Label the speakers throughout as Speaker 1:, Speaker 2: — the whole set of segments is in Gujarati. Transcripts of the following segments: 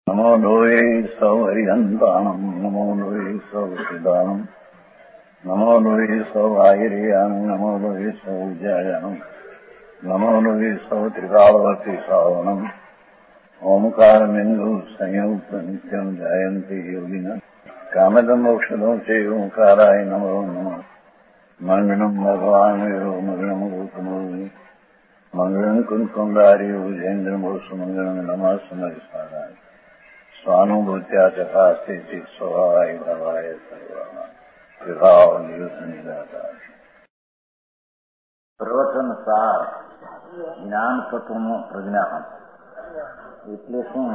Speaker 1: નમો લોહે સૌ હરિહંતાણમ નમો લોહે સૌ સિદાનમ નમો લોહે સૌ આયર્યાણમ નમો લોહે સૌ જયાણમ નમો લોહે સૌ ત્રિકાળવતી શ્રાવણમ ઓમકાર બિંદુ સંયુક્ત નિત્યમ જયંતિ યોગિના કામદમ ઔષધો છે ઓંકારાય નમો નમઃ મંગળમ ભગવાન વિરો મંગળમ ગોતમોની મંગળમ કુંકુંડાર્યો જૈન્દ્રમો સુમંગળમ નમઃ સમરિસ્વારાય સ્વાનુભૂત્યા ચકાસ્તે સ્વભાવાય ભવાય સર્વમાં વિભાવ નિયુદ્ધ નિરાકાર. પ્રવચન સાર જ્ઞાન તત્વનું પ્રજ્ઞાન એટલે શું?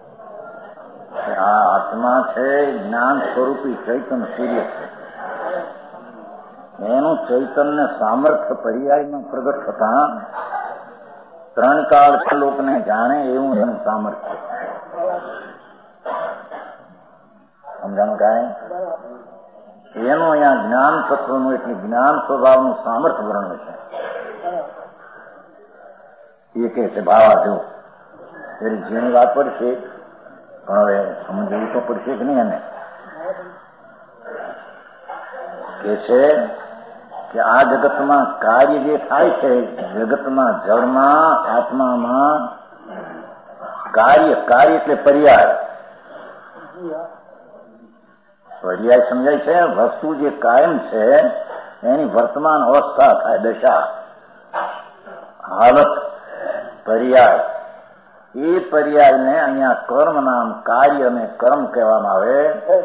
Speaker 1: આ આત્મા છે જ્ઞાન સ્વરૂપી ચૈતન્ય સૂર્ય છે. એનું ચૈતન્ય સામર્થ્ય પર્યાયમાં પ્રગટ થતા ત્રણ કાળ લોકોને જાણે એવું એનું સામર્થ્ય. સમજાણું કાંઈ? એનું અહીંયા જ્ઞાન તત્વનું એટલે જ્ઞાન સ્વભાવનું સામર્થ્ય વર્ણવે છે. એ કે છે ભાવા જો એની જેની વાત પડશે પણ હવે સમજવું તો પડશે કે નહીં. એને કે છે કે આ જગતમાં કાર્ય જે થાય છે, જગતમાં જળમાં આત્મામાં કાર્ય એટલે પર્યાય. પર્યાય સમજાય છે? વસ્તુ જે કાયમ છે એની વર્તમાન અવસ્થા થાય, દશા, હાલત, પર્યાય. એ પર્યાયને અહીંયા કર્મ નામ કાર્ય અને કર્મ કહેવામાં આવે.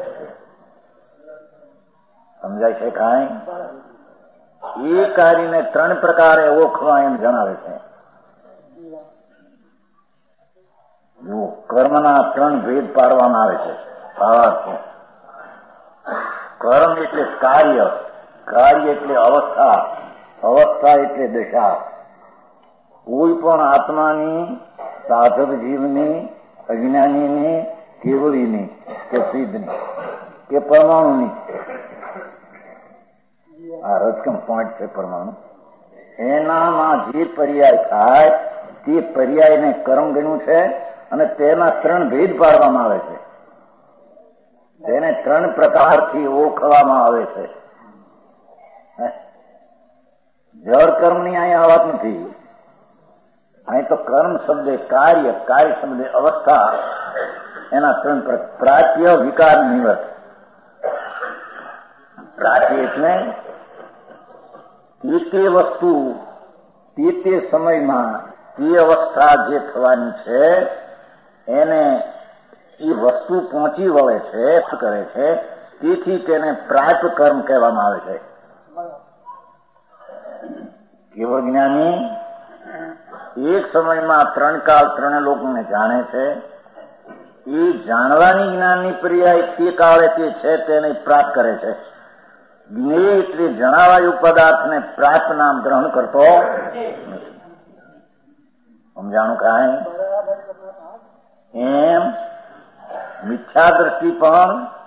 Speaker 1: સમજાય છે કાંઈ? એ કાર્યને ત્રણ પ્રકારે ઓળખવા એમ જણાવે છે. જો કર્મના ત્રણ ભેદ પાડવામાં આવે છે. ભાવાર્થ છે. કર્મ એટલે કાર્ય, કાર્ય એટલે અવસ્થા, અવસ્થા એટલે દશા. કોઈ પણ આત્માની, સાધક જીવની, અજ્ઞાનીની, કેવળીની કે સિદ્ધની કે પરમાણુની, આ રજકમ પોઈન્ટ છે પરમાણુ, એનામાં જે પર્યાય થાય તે પર્યાયને કર્મ ગણ્યું છે અને તેના ત્રણ ભેદ પાડવામાં આવે છે. તેને ત્રણ પ્રકારથી ઓળખવામાં આવે છે. જળ કર્મની અહીંયા વાત નથી. અહીં તો કર્મ શબ્દે કાર્ય, કાર્ય શબ્દે અવસ્થા, એના ત્રણ પ્રાપ્ય, વિકાર, નિવૃત્ત. પ્રાપ્ય એટલે તે વસ્તુ તે સમયમાં તે અવસ્થા જે થવાની છે એને એ વસ્તુ પહોંચી વળે છે, કરે છે, તેથી તેને પ્રાપ્ય કર્મ કહેવામાં આવે છે. કેવળ જ્ઞાની એક સમયમાં ત્રણ કાળ ત્રણે લોકોને જાણે છે. એ જાણવાની જ્ઞાનની પર્યાય તે કાળે તે છે તેને પ્રાપ્ત કરે છે. જ્ઞેય એટલે જણાવાયું પદાર્થને પ્રાપ્ત નામ ગ્રહણ કરતો નથી. સમજાણું કાંઈ? એમ મિથ્યા દ્રષ્ટિ પણ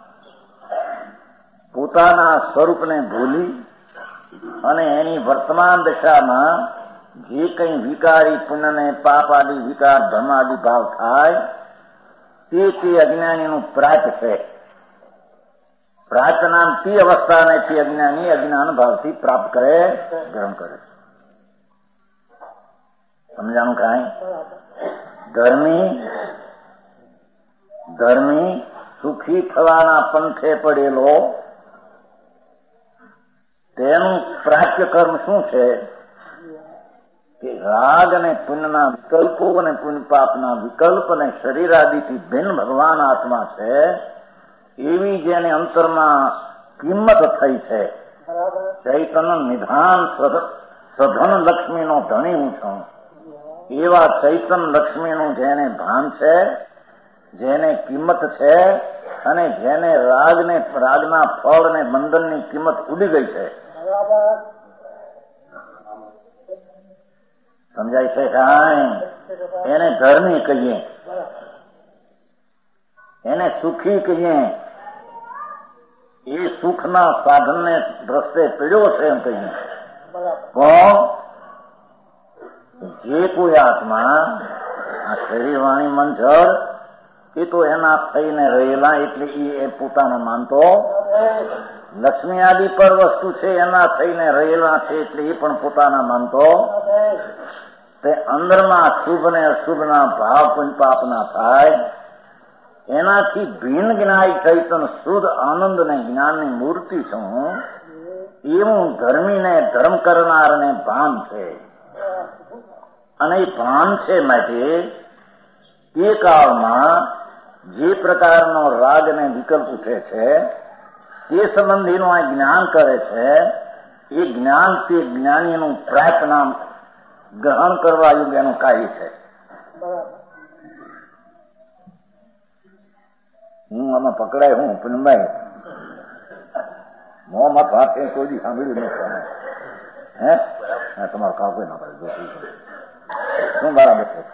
Speaker 1: પોતાના સ્વરૂપને ભૂલી અને એની વર્તમાન દશામાં જે કંઈ વિકારી પુણ્યને પાપ આદિ વિકાર ધર્મ આદિ ભાવ થાય તે અજ્ઞાનીનું પ્રાપ્ત છે. પ્રાપ્ત નામ તે અવસ્થાને તે અજ્ઞાની અજ્ઞાન ભાવથી પ્રાપ્ત કરે, ગ્રહણ કરે. સમજાણું કાંઈ? ધર્મી સુખી થવાના પંથે પડેલો તેનું પ્રાપ્ય કર્મ શું છે? કે રાગ અને પુણ્યના વિકલ્પો અને પુણ્ય પાપના વિકલ્પ અને શરીર આદિથી ભિન્ન ભગવાન આત્મા છે. એવી જેને અંતરમાં કિંમત થઈ છે. ચૈતન્ય નિધાન સધન લક્ષ્મીનો ધણી હું છું. એવા ચૈતન લક્ષ્મીનું જેને ભાન છે, જેને કિંમત છે અને જેને રાગના ફળ અને બંધનની કિંમત ઉડી ગઈ છે. સમજાય છે કાંઈ? એને ધર્મી કહીએ, એને સુખી કહીએ. એ સુખના સાધનને રસ્તે પીડ્યો છે એમ કહીએ. પણ જે કોઈ આત્મા આ શરીર વાણી મન જળ એ તો એના થઈને રહેલા એટલે એ પોતાને માનતો. લક્ષ્મી આદિ પર વસ્તુ છે એના થઈને રહેલા છે એટલે એ પણ પોતાના માનતો. તે અંદરમાં શુભ ને અશુભના ભાવ પુણ્યપાપના થાય એનાથી ભિન્ન જ્ઞાય ચૈતન શુદ્ધ આનંદ ને જ્ઞાનની મૂર્તિ છું એવું ધર્મીને ધર્મ કરનારને ભાન છે. અને એ ભાન છે માટે તે કાળમાં જે પ્રકારનો રાગ ને વિકલ્પ ઉઠે છે તે સંબંધીનું આ જ્ઞાન કરે છે એ જ્ઞાન તે જ્ઞાનીનું પ્રાપ્ત નામ ગ્રહણ કરવા યોગ્ય એનું કાર્ય છે. હું આમાં પકડાય હું પૂનમભાઈ મોંમાં ભાત કોઈ દી સાંભળ્યું નથી. હે તમારો કાકો ના પડે શું બરાબર છે.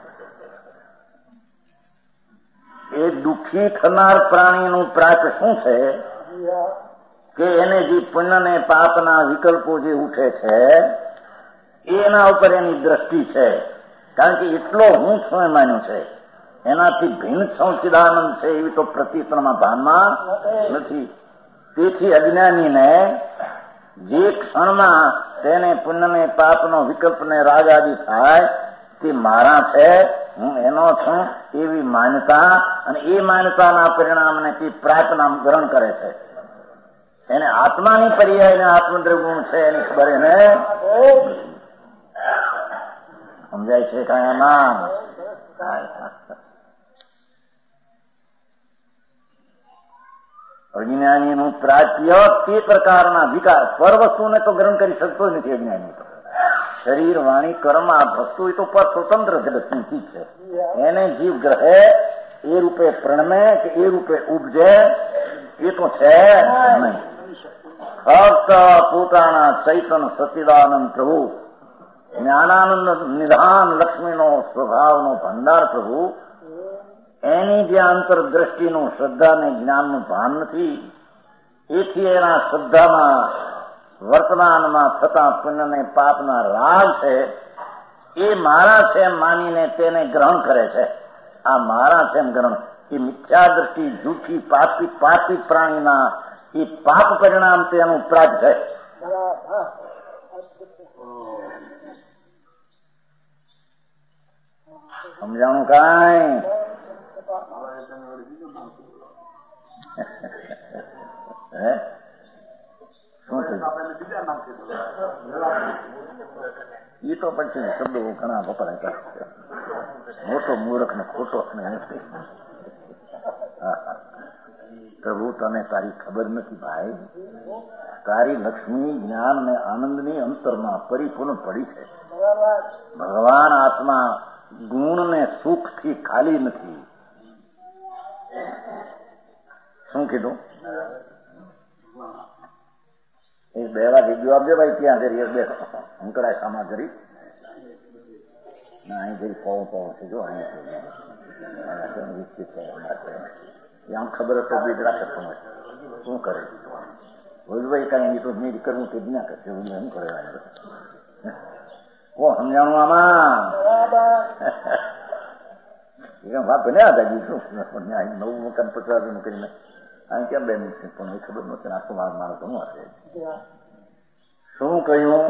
Speaker 1: એ દુઃખી થનાર પ્રાણીનું પ્રાપ્ત શું છે કે એને જે પુણ્ય ને પાપના વિકલ્પો જે ઉઠે છે એના ઉપર એની દ્રષ્ટિ છે. કારણ કે એટલો હું છું એ માન્યું છે એનાથી ભિન્ન સંચિદાનંદ છે એવી તો પ્રતિક્રમમાં ભાનમાં નથી. તેથી અજ્ઞાનીને જે ક્ષણમાં તેને પુણ્ય ને પાપનો વિકલ્પ ને રાગ આદિ થાય તે મારા છે હું એનો છું એવી માન્યતા અને એ માન્યતાના પરિણામને તે પ્રાપ્ત નામ ગ્રહણ કરે છે. એને આત્માની પર્યાયને આત્મદ્રવ્ય છે એની ખબર એને સમજાય છે. કાયામાં અજ્ઞાનીનું પ્રાચ્ય તે પ્રકારના વિકાર પર વસ્તુને તો ગ્રહણ કરી શકતો જ નથી. અજ્ઞાની તો શરીર વાણી કર્મ આ વસ્તુ એ તો પર સ્વતંત્ર જગતની ચીજ છે. એને જીવ ગ્રહે એ રૂપે પ્રણમે કે એ રૂપે ઉપજે એ તો છે નહીં. ફક્ત પોતાના ચૈતન સચિદાનંદ પ્રભુ જ્ઞાનાનંદ નિધાન લક્ષ્મીનો સ્વભાવનો ભંડાર પ્રભુ એની જે આંતરદ્રષ્ટિનું શ્રદ્ધા ને જ્ઞાનનું ભાન નથી. એથી એના શ્રદ્ધામાં વર્તમાનમાં થતા પુણ્ય ને પાપના રાગ છે એ મારા છે એમ માનીને તેને ગ્રહણ કરે છે. આ મારા છે એમ ગ્રહણ એ મિથ્યા દ્રષ્ટિ જૂઠી પાપી પ્રાણીના એ પાપ પરિણામ તેનું પ્રાગ છે. સમજાણું કાંઈ? એ તો પછી શબ્દો ઘણા વપરાય. મોટો મૂર્ખ ને ખોટો પ્રભુ તને તારી ખબર નથી ભાઈ. તારી લક્ષ્મી જ્ઞાન ને આનંદની અંતરમાં પરિપૂર્ણ પડી છે. ભગવાન આત્મા ગુણ ને સુખ થી ખાલી નથી. શું કીધું? એ 2 વાગે ગયો આપજો ભાઈ. ત્યાં જરી બેઠો અંકડાય સામા જરી ના અહીં જરી પવો છે. જો આમ ખબર હતો બીજ રાખે પણ શું કરે ભોજભાઈ કઈ તો મેં કરવું કે ના કરશે શું કરે ઓ સમજાણું આમાં વાત બન્યા હતા શું નવું મકાન 50,000 કરીને અહીં ક્યાં 2 મિનિટ પણ એ ખબર નથી. આખું મારો ઘણું હશે. શું કહ્યું?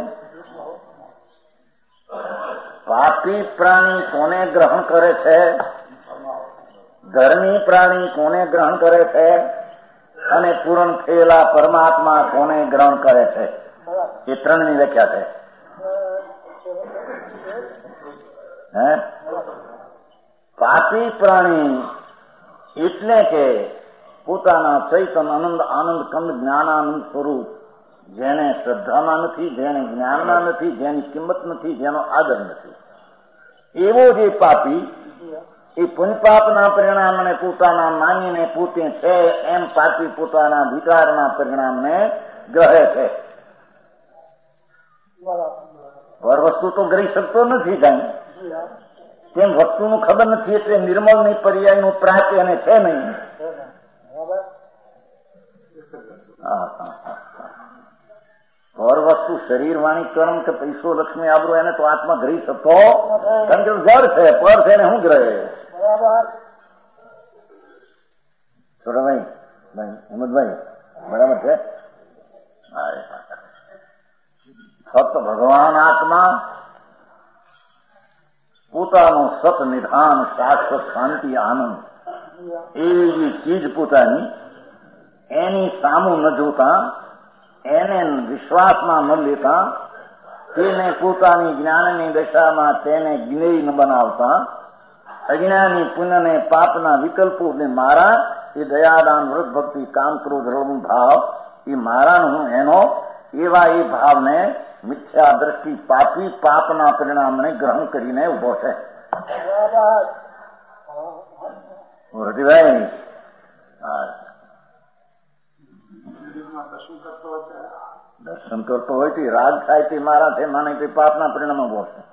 Speaker 1: પાપી પ્રાણી કોને ગ્રહણ કરે છે? ધર્મી પ્રાણી કોને ગ્રહણ કરે છે? અને પૂર્ણ થયેલા પરમાત્મા કોને ગ્રહણ કરે છે? એ 3ની વ્યાખ્યા છે. હે પાપી પ્રાણી એટલે કે પોતાના ચૈતન આનંદ કંદ જ્ઞાનાનંદ સ્વરૂપ જેને શ્રદ્ધામાં નથી, જેને જ્ઞાનમાં નથી, જેની કિંમત નથી, જેનો આદર નથી, એવો જે પાપી એ પુણ્યપાપના પરિણામને પોતાના માનીને પોતે છે એમ પાપી પોતાના વિકારના પરિણામને ગ્રહે છે. પર વસ્તુ તો ગ્રહી શકતો નથી કઈ. તેમ વસ્તુનું ખબર નથી એટલે નિર્મળની પર્યાયનું પ્રાપ્ય એને છે નહીં. પર વસ્તુ શરીર વાણી કર્મ કે પૈસો લક્ષ્મી આબરૂ એને તો આત્મા ગ્રહી શકતો કારણ કે જળ છે, પર છે ને શું ગ્રહે? છોટાભાઈ હિંમતભાઈ બરાબર છે. સત ભગવાન આત્મા પોતાનો સત નિધાન શાશ્વત શાંતિ આનંદ એવી ચીજ પોતાની એની સામું ન જોતા, એને વિશ્વાસમાં ન લેતા, તેને પોતાની જ્ઞાનની દશામાં તેને જ્ઞેય ન બનાવતા, અજ્ઞાની પુણ્યને પાપના વિકલ્પોને મારા એ દયાદાન વ્રત ભક્તિ કામ ક્રોધ રણુ ભાવ એ મારા હું એનો એવા એ ભાવને મિથ્યા દ્રષ્ટિ પાપી પાપના પરિણામને ગ્રહણ કરીને ઉભો છે. રતિભાઈ દર્શન કરતો હોય તે રાગ થાય તે મારા છે માને તે પાપના પરિણામ ઉભો છે.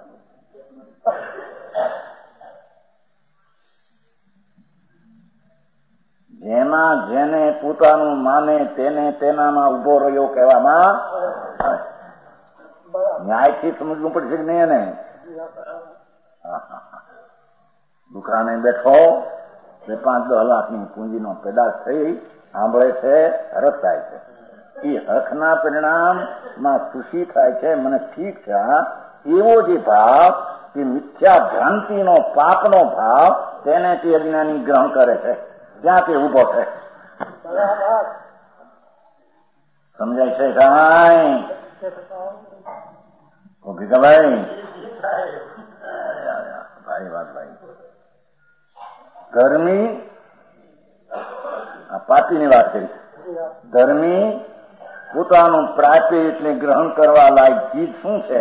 Speaker 1: જેમાં જેને પોતાનું માને તેને તેનામાં ઉભો રહ્યો કહેવામાં ન્યાયથી સમજવું પડશે કે નહીં. એને દુકાને બેઠો 5-10 લાખની પૂંજીનો પેદાશ થઈ સાંભળે છે, હરખ થાય છે. એ હરખના પરિણામમાં ખુશી થાય છે. મને ઠીક છે. એવો જે ભાવ તે મિથ્યા ભ્રાંતિનો પાપનો ભાવ તેને તે અજ્ઞાની ગ્રહણ કરે છે. ત્યાં તે ઉભો છે. સમજાય છે કાંઈ? ભીખાભાઈ ભાઈ વાત ભાઈ ધર્મી પાપીની વાત કરી. ધર્મી પોતાનું પ્રાપ્ય એટલે ગ્રહણ કરવા લાયક ચીજ શું છે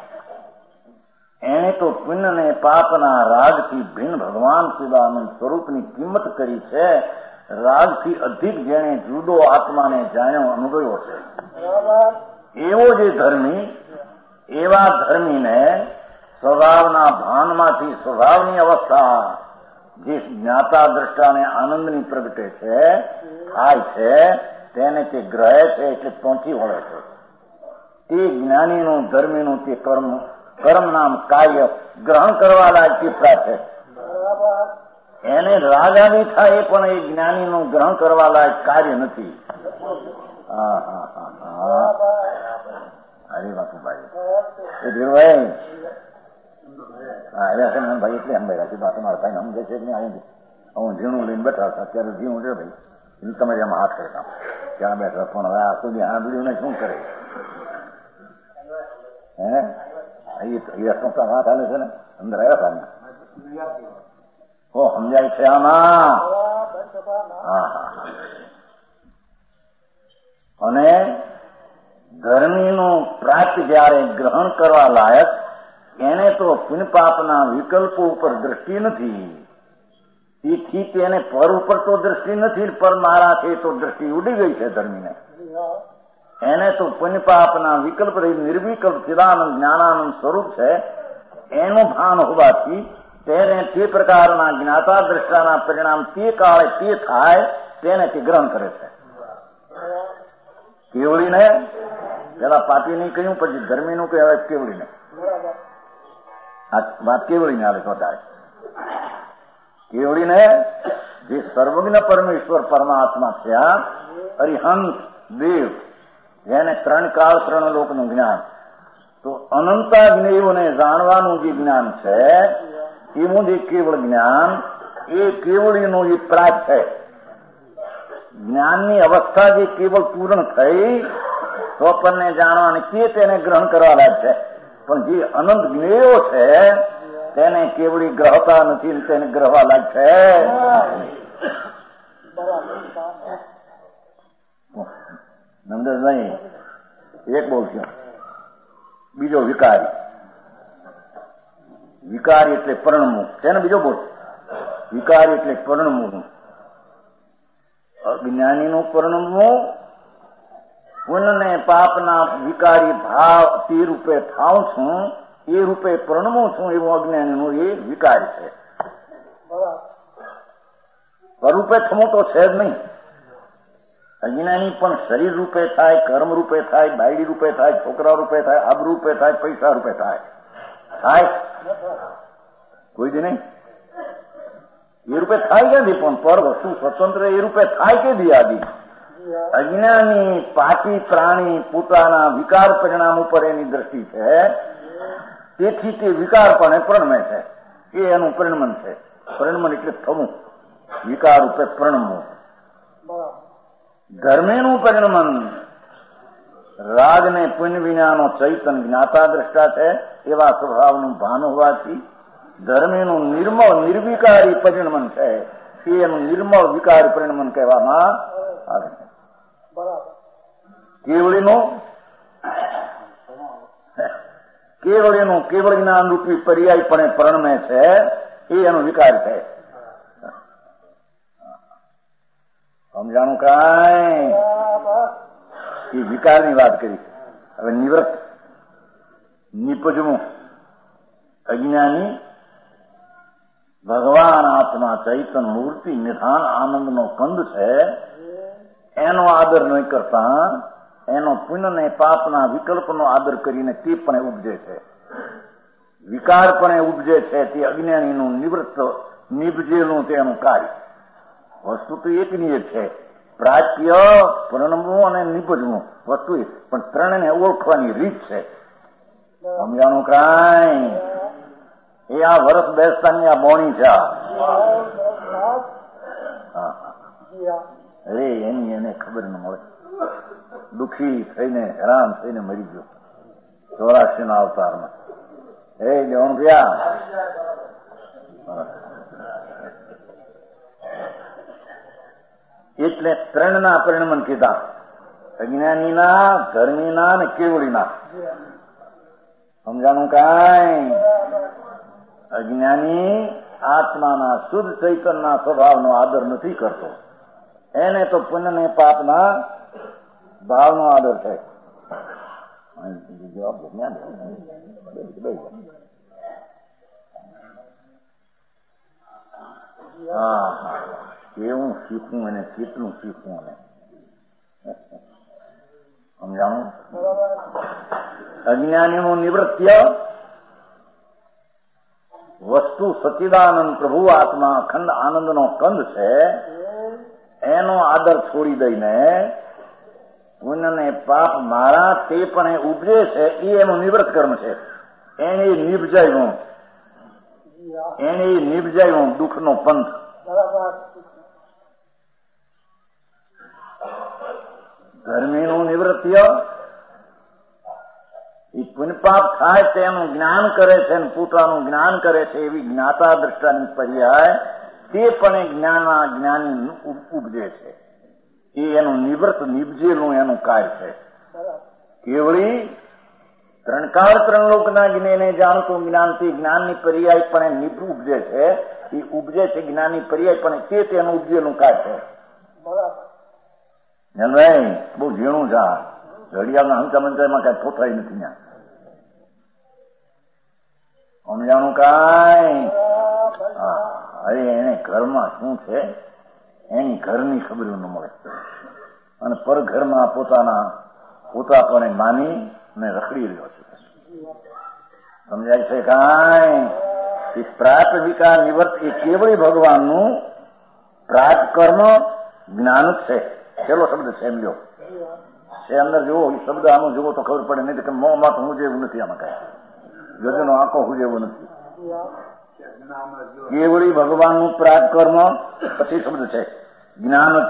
Speaker 1: એને તો પુણ્ય ને પાપના રાગથી ભિન્ન ભગવાન સિવાયનું સ્વરૂપની કિંમત કરી છે. રાગથી અધિક જેણે જુદો આત્માને જાણ્યો અનુભવ્યો છે. એવો જે ધર્મી એવા ધર્મીને સ્વભાવના ભાનમાંથી સ્વભાવની અવસ્થા જે જ્ઞાતા દ્રષ્ટાને આનંદની પ્રગટે છે થાય છે તેને તે ગ્રહે છે એટલે પહોંચી વળે છે. તે જ્ઞાનીનું ધર્મીનું તે કર્મ નામ કાર્ય ગ્રહણ કરવા લાયક પ્રાપ્ત છે. એને રાગાની થાય પણ એ જ્ઞાનીનું ગ્રહણ કરવા લાયક કાર્ય નથી. હરી બાપુભાઈ ધીરભાઈ ભાઈ એટલે અંબાઈ રાખી બાકી મારા ભાઈ સમજે છે કે નહીં. હું ઝીણું લઈને બેઠા હતા અત્યારે ઝીણું છે ભાઈ તમારે એમાં હાથ કરતા ત્યાં બેઠા પણ હવે આ સુધી આ બીજું શું કરે વાત હાલે છે ને અંદર આવ્યા હતા હો સમજાય છે આમાં. અને ધર્મીનું પ્રાપ્ત જયારે ગ્રહણ કરવા લાયક એને તો પુણ્ય પાપના વિકલ્પો ઉપર દ્રષ્ટિ નથી. તેથી તેને પર ઉપર તો દ્રષ્ટિ નથી, પર મારા છે તો દ્રષ્ટિ ઉડી ગઈ છે ધર્મીને. એને તો પુણ્ય પાપના વિકલ્પ નિર્વિકલ્પ ચિદાનંદ જ્ઞાનાનંદ સ્વરૂપ છે એનું ભાન હોવાથી તેને તે પ્રકારના જ્ઞાતા દ્રષ્ટાના પરિણામ તે કાળે તે થાય તેને તે ગ્રહણ કરે છે. કેવળીને પેલા પાપીને કહ્યું પછી ધર્મીનું કહેવાય કેવળીને. આ વાત કેવળીને આવે વધારે. કેવળીને જે સર્વજ્ઞ પરમેશ્વર પરમાત્મા થયા અરિહંત દેવ જેને 3 કાળ 3 લોકનું જ્ઞાન તો અનંતા જ્ઞેયોને જાણવાનું જે જ્ઞાન છે એવું જે કેવળ જ્ઞાન એ કેવળીનું એ પ્રાપ્ત છે. જ્ઞાનની અવસ્થા જે કેવળ પૂર્ણ થઈ સ્વપનને જાણવાની તે તેને ગ્રહણ કરવા લાયક છે. પણ જે અનંત જ્ઞેયો છે તેને કેવળી ગ્રહતા નથી, તેને ગ્રહવા લાયક છે. નંદનભાઈ એક બોલશો, બીજો વિકારી. વિકારી એટલે પરણમુખ છે ને. બીજો બોલ વિકારી એટલે પરણમુખ. અજ્ઞાનીનું પરણમુખ પુણ્ય ને પાપના વિકારી ભાવ તે રૂપે થાઉં છું એ રૂપે પરણમું છું એવું અજ્ઞાનીનું એ વિકારી છે. સ્વરૂપે થવું તો છે જ નહીં. અજ્ઞાની પણ શરીર રૂપે થાય, કર્મ રૂપે થાય, બાયડી રૂપે થાય, છોકરા રૂપે થાય, આબ રૂપે થાય, પૈસા રૂપે થાય. કોઈ દી નહીં. એ રૂપે થાય ક્યાંથી? પણ પર વસ્તુ સ્વતંત્ર એ રૂપે થાય કે દિયાદી? અજ્ઞાની પાપી પ્રાણી પોતાના વિકાર પરિણામ ઉપર એની દ્રષ્ટિ છે, તેથી તે વિકારપણે પ્રણમે છે. એ એનું પરિણમન છે. પરિણમન એટલે થવું, વિકાર રૂપે પ્રણમવું. ધર્મેનું પરિણમન રાગ ને પુણ્ય વિનાનો ચૈતન જ્ઞાતા દ્રષ્ટા છે એવા સ્વભાવનું ભાન હોવાથી ધર્મેનું નિર્મળ નિર્વિકારી પરિણમન છે. એ એનું નિર્મળ વિકારી પરિણમન કહેવામાં આવે છે. કેવળીનું કેવળ જ્ઞાન રૂપી પર્યાયપણે પ્રણમે છે, એ એનો વિકાર છે. સમજાણું કાંઈ? એ વિકારની વાત કરી. હવે નિવૃત્ત નિપજવું અજ્ઞાની ભગવાન આત્મા ચૈતન મૂર્તિ નિધાન આનંદનો કંદ છે, એનો આદર નહીં કરતા એનો પુણ્ય ને પાપના વિકલ્પનો આદર કરીને તે પણ ઉપજે છે, વિકાર પણ ઉપજે છે. તે અજ્ઞાનીનું નિવૃત્ત નિપજેલું તેનું કાર્ય. વસ્તુ તો એકની એક છે, પ્રાચ્ય પ્રણમવું અને નિપજવું વસ્તુ, પણ ત્રણને ઓળખવાની રીત છે. સમજાણું કાંઈ? એ આ વર્ષ બેસતાની આ બોણી છે. અરે એની એને ખબર ન મળે. દુઃખી થઈને હેરાન થઈને મરી ગયો 84 ના અવતારમાં. એ જવાનું ગયા એટલે ત્રણના પરિણમન કીધા, અજ્ઞાનીના, ધર્મીના અને કેવળીના. સમજાણું કાંઈ? અજ્ઞાની આત્માના શુદ્ધ ચૈતનના સ્વભાવનો આદર નથી કરતો, એને તો પુણ્ય ને પાપના ભાવનો આદર છે. કેવું શીખવું અને કેટલું શીખવું અને સમજાણું? અજ્ઞાનીનું નિવૃત્ય વસ્તુ સચ્ચિદાનંદ પ્રભુ આત્મા અખંડ આનંદનો કંદ છે, એનો આદર છોડી દઈને પુણ્ય ને પાપ મારા તે પણ એ ઉપજે છે, એ એનું નિવૃત્ત કર્મ છે. એને નિભજાયું દુઃખનો પંથ. ધર્મીનું નિવૃત્ય એ પુણ્યપાપ થાય તેનું જ્ઞાન કરે છે અને પોતાનું જ્ઞાન કરે છે એવી જ્ઞાતા દ્રષ્ટાની પર્યાય તે પણ જ્ઞાની ઉપજે છે. એ એનું નિવૃત્ત નિપજેલું એનું કાર્ય છે. કેવળી ત્રણકાળ ત્રણ લોકના જ્ઞાને જાણતું જ્ઞાનથી જ્ઞાનની પર્યાય પણ ઉપજે છે. એ ઉપજે છે જ્ઞાનની પર્યાય પણ તે તેનું ઉપજેલું કાર્ય છે. ભાઈ બહુ ઝીણું છે. ઘડિયાળના હંચા મંચામાં કઈ થોથાઈ નથી ત્યાં. સમજાણું કાંઈ? અરે એને ઘરમાં શું છે એની ઘરની ખબર ન મળે, અને પર ઘરમાં પોતાપણે માની ને રખડી રહ્યો છે. સમજાય છે કાંઈ? એ પ્રાત વિકાર નિવર્ત એ કેવળી ભગવાનનું પ્રાત કર્મ જ્ઞાન જ છે. છેલ્લો શબ્દ છે એમ લ્યો છે. અંદર જુઓ એ શબ્દ આનું જુઓ તો ખબર પડે. નહીં કે મોંમાં તો હું જેવું નથી, આમાં કઈ ગજનો આંખો હું જેવું નથી. કેવળી ભગવાનનું પ્રાત કર્મ પછી શબ્દ છે જ્ઞાન જ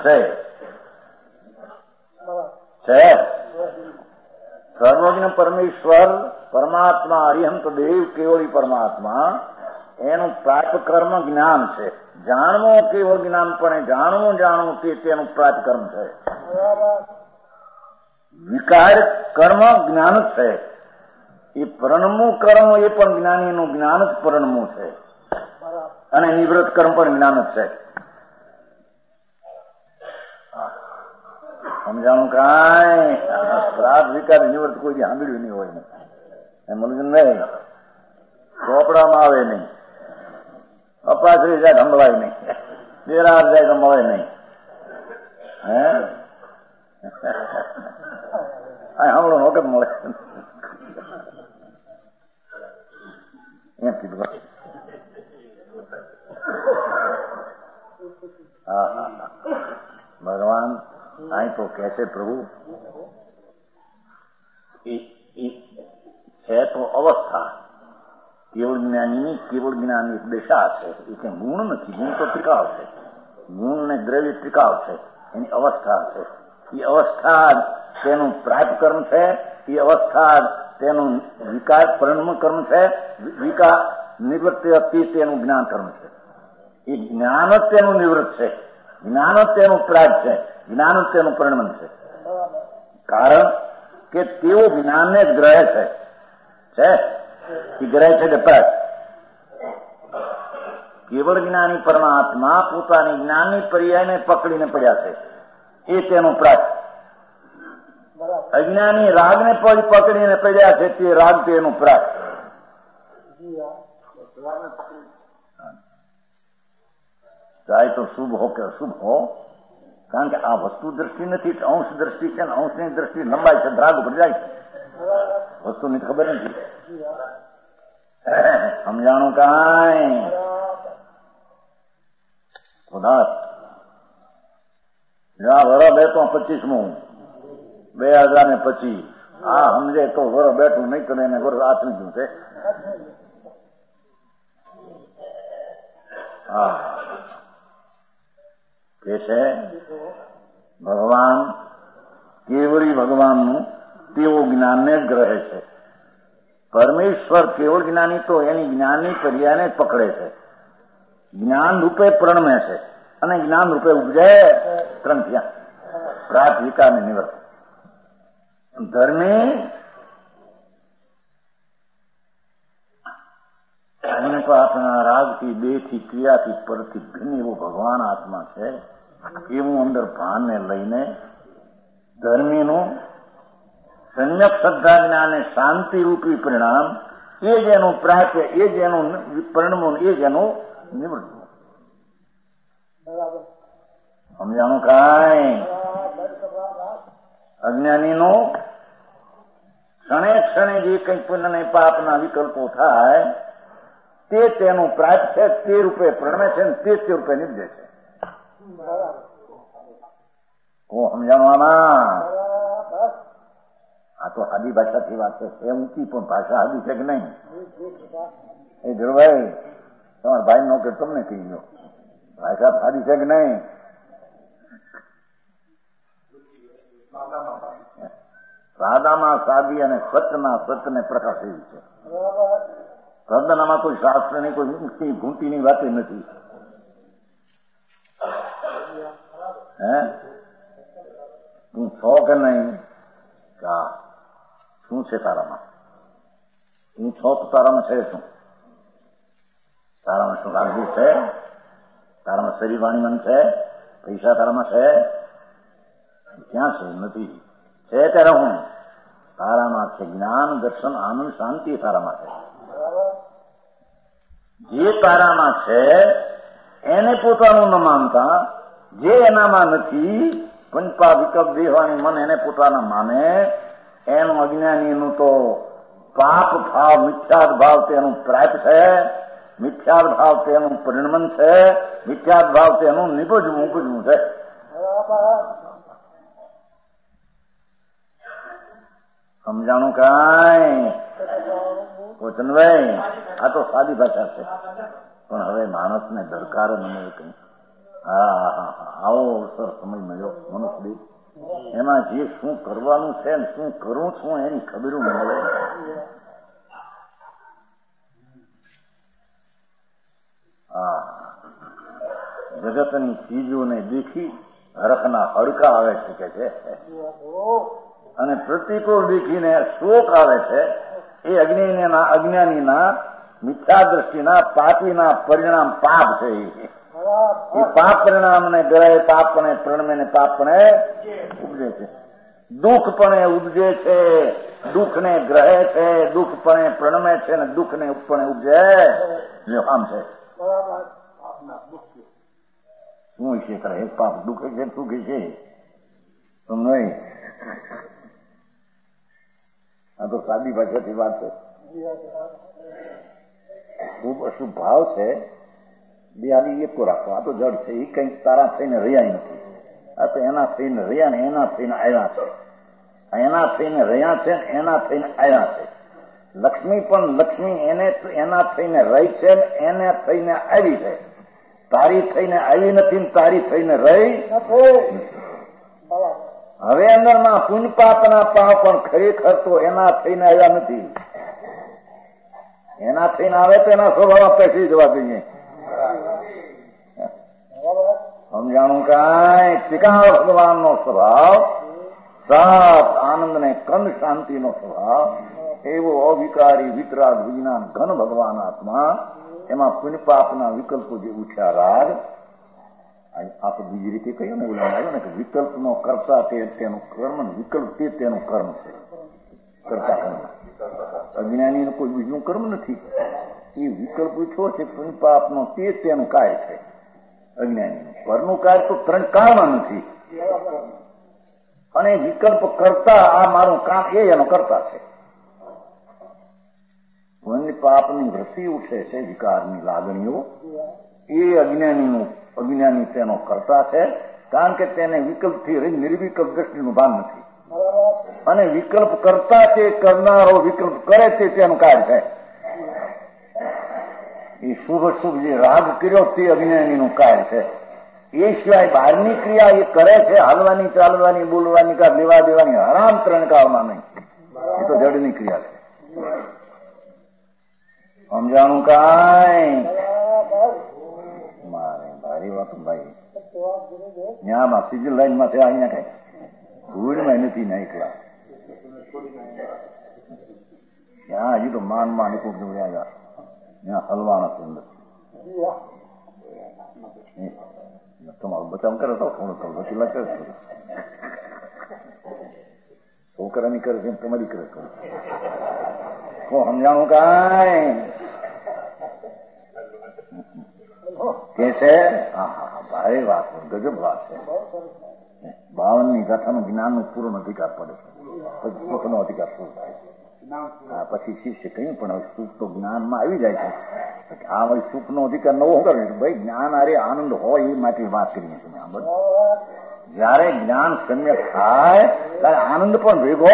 Speaker 1: છે. સર્વજ્ઞ પરમેશ્વર પરમાત્મા અરિહંત દેવ કેવળી પરમાત્મા એનું પ્રાત કર્મ જ્ઞાન છે. જાણવું કેવળ જ્ઞાન પણ જાણવું તેનું પ્રાત કર્મ છે. વિકાર કર્મ જ્ઞાન જ છે. એ પરણમું કર્મ એ પણ જ્ઞાનીનું જ્ઞાન જ પરણમું છે, અને નિવૃત્ત કર્મ પણ જ્ઞાન જ છે. સમજાણું કાંઈ? પ્રાત વિકાર નિવૃત્ત કોઈ સાંભળ્યું નહીં હોય ને મળ્યું નહીં, ચોપડામાં આવે નહીં, અપાશ્રી જાય સંભળાય નહીં, દેરાર જાય સંભળાય નહીં. સાંભળો વખત મળે એમ કીધું. હા હા હા ભગવાન અહીં તો कैसे प्रभु છે તો અવસ્થા કેવળ જ્ઞાની કેવળ જ્ઞાન એક દશા છે. એ કે ગુણ નથી, ગુણ તો ત્રિકાળ છે, ગુણ ને દ્રવ્ય ત્રિકાળ છે, એની અવસ્થા છે. એ અવસ્થા તેનું પ્રાપ્ત કર્મ છે, એ અવસ્થા તેનું વિકાર પરિણમ કર્મ છે, વિકાર નિવૃત્તિ અતિ તેનું જ્ઞાન કર્મ છે. એ જ્ઞાન જ તેનું નિવૃત્ત છે, જ્ઞાન જ તેનું પ્રાપ્ત છે, જ્ઞાન જ તેનું પરિણમન છે. કારણ કે તેઓ જ્ઞાનને જ ગ્રહે છે એ ગ્રહે છે કે પ્રાપ્ત. કેવળ જ્ઞાની પરમાત્મા પોતાની જ્ઞાનની પર્યાયને પકડીને પડ્યા છે, એ તેનું પ્રાપ્ત. અજ્ઞાની રાગને પકડીને પડ્યા છે, તે રાગ તેનું પ્રાપ્ત. ચાહે તો શુભ હો કે અશુભ હો, કારણ કે આ વસ્તુ દ્રષ્ટિ નથી, અંશ દ્રષ્ટિ છે, અંશની દ્રષ્ટિ લંબાય છે, રાગ ઉપર જાય છે. વસ્તુની ખબર નથી, સમજાણું કાંઈ પદાર્થ. વર બેઠો 25મું 2025. આ સમજે તો વર બેઠું, નહીં તો એને વર આચરી ગયું છે. હા કે છે ભગવાન કેવળી ભગવાનનું તેઓ જ્ઞાનને જ ગ્રહે છે. પરમેશ્વર કેવળ જ્ઞાની તો એની જ્ઞાનની પર્યાયને જ પકડે છે, જ્ઞાન રૂપે પ્રણમે છે, અને જ્ઞાન રૂપે ઉપજે ત્રણ થયા પ્રાપ્ત વિકાર ને નિવૃત્ત. ધર્મી અને આપણા રાગથી, દેહથી, ક્રિયાથી, પરથી ભિન્ન એવો ભગવાન આત્મા છે. એવું અંદર ભાનને લઈને ધર્મીનું સંયક શ્રદ્ધા જ્ઞાને શાંતિ રૂપી પરિણામ, એ જ એનું પ્રાપ્ય, એ જ એનું પરિણમો, એ જ એનું નિવૃત્ત. સમજાણું કાંઈ? અજ્ઞાનીનું ક્ષણે ક્ષણે જે કંઈ પુણ્ય ને પાપના વિકલ્પો થાય તે તેનું પ્રાપ્ત છે, તે રૂપે પ્રણમે છે, તે રૂપે નિપજે છે. સમજાણું આમાં? આ તો આદિ ભાષાથી વાત છે, એ ઊંચી પણ ભાષા આદિ છે કે નહીં? એ ધ્રુવભાઈ તમારા ભાઈ નો કે તમને કહી ગયો, ભાષા આદિ છે કે નહીં? સાદામાં સાદી અને સચના સચને પ્રકાશ એવી છે. સદનામાં કોઈ શાસ્ત્રની કોઈ ઊંચી ઘૂંટીની વાત નથી. તું છો કે નહીં? શું છે તારામાં? તું છો તો તારામાં છે શું? તારામાં શું રાગી છે? તારામાં શરીર વાણી મન છે? પૈસા તારામાં છે? ક્યાં છે? નથી. છે ત્યારે હું તારામાં છે જ્ઞાન, દર્શન, આનંદ, શાંતિ તારામાં છે. જે તારામાં છે એને પોતાનું ન માનતા, જે એનામાં નથી, પંચપા વિકલ્પ દેહવાણી મન એને પોતાના માને, એનું અજ્ઞાનીનું તો પાપ ભાવ, મિથ્યાદ ભાવ તેનું પ્રાપ્ત છે, મિથ્યાદ ભાવ તેનું પરિણમન છે, મિથ્યાદ ભાવ તેનું નિપજવું ઉપજવું છે. સમજાણું કાંઈ? વચનભાઈ આ તો સાદી ભાષા છે, પણ હવે માણસને દરકાર ન મળે કઈ. હા હા હા આવો અવસર સમય મળ્યો મનુષ્ય, એમાં જે શું કરવાનું છે ને શું કરવું છું એની ખબર મળે. હા જગતની ચીજોને દેખી હરખના હડકા આવે છે કે છે, અને પ્રતિકૂળ દેખીને શોક આવે છે. એ અજ્ઞાનીના મિથ્યા દ્રષ્ટિના પાપીના પરિણામ પાપ છે. એ પાપ પરિણામને ગ્રહે પાપને પ્રણમે ને પાપને ઉપજે છે. દુઃખપણે ઉપજે છે, દુઃખને ગ્રહે છે, દુઃખપણે પ્રણમે છે ને દુઃખને ઉપપણે ઉપજે આમ છે. શું છે કરે? એક પાપ દુઃખે છે, સુખે છે. નહીં આ તો સાદી ભાષાથી વાત છે. શુભ અશુભ ભાવ છે, બે આદિ એકો રાખો. આ તો જડ છે, એ કંઈક તારા થઈને રહ્યા નથી. આ તો એના થઈને રહ્યા ને એના થઈને આવ્યા છે. એના થઈને રહ્યા છે, એના થઈને આવ્યા છે. લક્ષ્મી પણ લક્ષ્મી એના થઈને રહી છે, એને થઈને આવી છે. તારી થઈને આવી નથી ને તારી થઈને રહી. હવે અંદરના પુણ્ય પાપના પાપ પણ ખરેખર તો એના થઈને આવ્યા નથી. એના થઈને આવે તો એના સ્વભાવ પેસી જવા જોઈએ. સમજાણું કાંઈ? શ્રીકાળ ભગવાન નો સ્વભાવ સાત આનંદ ને કંદ શાંતિ નો સ્વભાવ એવો અવિકારી વિતરાગ વિજ્ઞાન ઘન ભગવાન આત્મા. એમાં પુણ્ય પાપના વિકલ્પો જે ઉઠ્યા રાગ. આપણે બીજી રીતે કહ્યું ને એવું આવ્યું ને કે વિકલ્પ નો કરતા તેનું કર્મ, વિકલ્પ તે તેનું કર્મ છે. કરતા કર્મ અજ્ઞાની નું કોઈ બીજું કર્મ નથી. એ વિકલ્પ ઉઠ્યો છે પુણ્ય પાપ નો તે તેનું કાર્ય છે. અજ્ઞાની પરનું કાર્ય તો ત્રણ કાળમાં નથી. અને વિકલ્પ કરતા આ મારું કામ એ એનો કરતા છે. પુણ્ય પાપની વૃત્તિ ઉઠે છે, વિકારની લાગણીઓ, એ અજ્ઞાની તેનો કરતા છે. કારણ કે તેને વિકલ્પથી નિર્વિકલ્પ દ્રષ્ટિનું ભાન નથી. અને વિકલ્પ કરતા તે કરનારો વિકલ્પ કરે તે તેનું કાર્ય છે. એ શુભ જે રાગ કર્યો તે અજ્ઞાનીનું કાર્ય છે. એ સિવાય બહારની ક્રિયા એ કરે છે, હાલવાની, ચાલવાની, બોલવાની, કા લેવા દેવાની, હરામ ત્રણ કાળમાં નહીં. એ તો જડની ક્રિયા છે. સમજાણું કાંઈ? મારે ભારી વાત ભાઈ. ત્યાં સિવિલ લાઈનમાં છે, અહીંયા કઈ ધૂળમાં નથી ને એકલા. ત્યાં હજી તો માન નિકુટ જોડ્યા ત્યાં હલવાના છે અંદર. તમારું બચાવ કરે તો થોડું વકીલા કરે છોકરાની કરે છે તમારી કરે તો સમજાણું કાંઈ? કે છે ભારે વાત, ગજબ વાત છે. 52ની ગાથાનું જ્ઞાનનું પૂર્ણ અધિકાર પડે છે, પછી સુખનો અધિકાર પૂરો થાય. પછી શિષ્ય કહ્યું પણ હવે સુખ તો જ્ઞાનમાં આવી જાય છે. આ વળી સુખનો અધિકાર નવો કરે ભાઈ. જ્ઞાન અરે આનંદ હોય એ માટે વાત કરીએ છીએ. જયારે જ્ઞાન સમ્યક થાય ત્યારે આનંદ પણ ભેગો.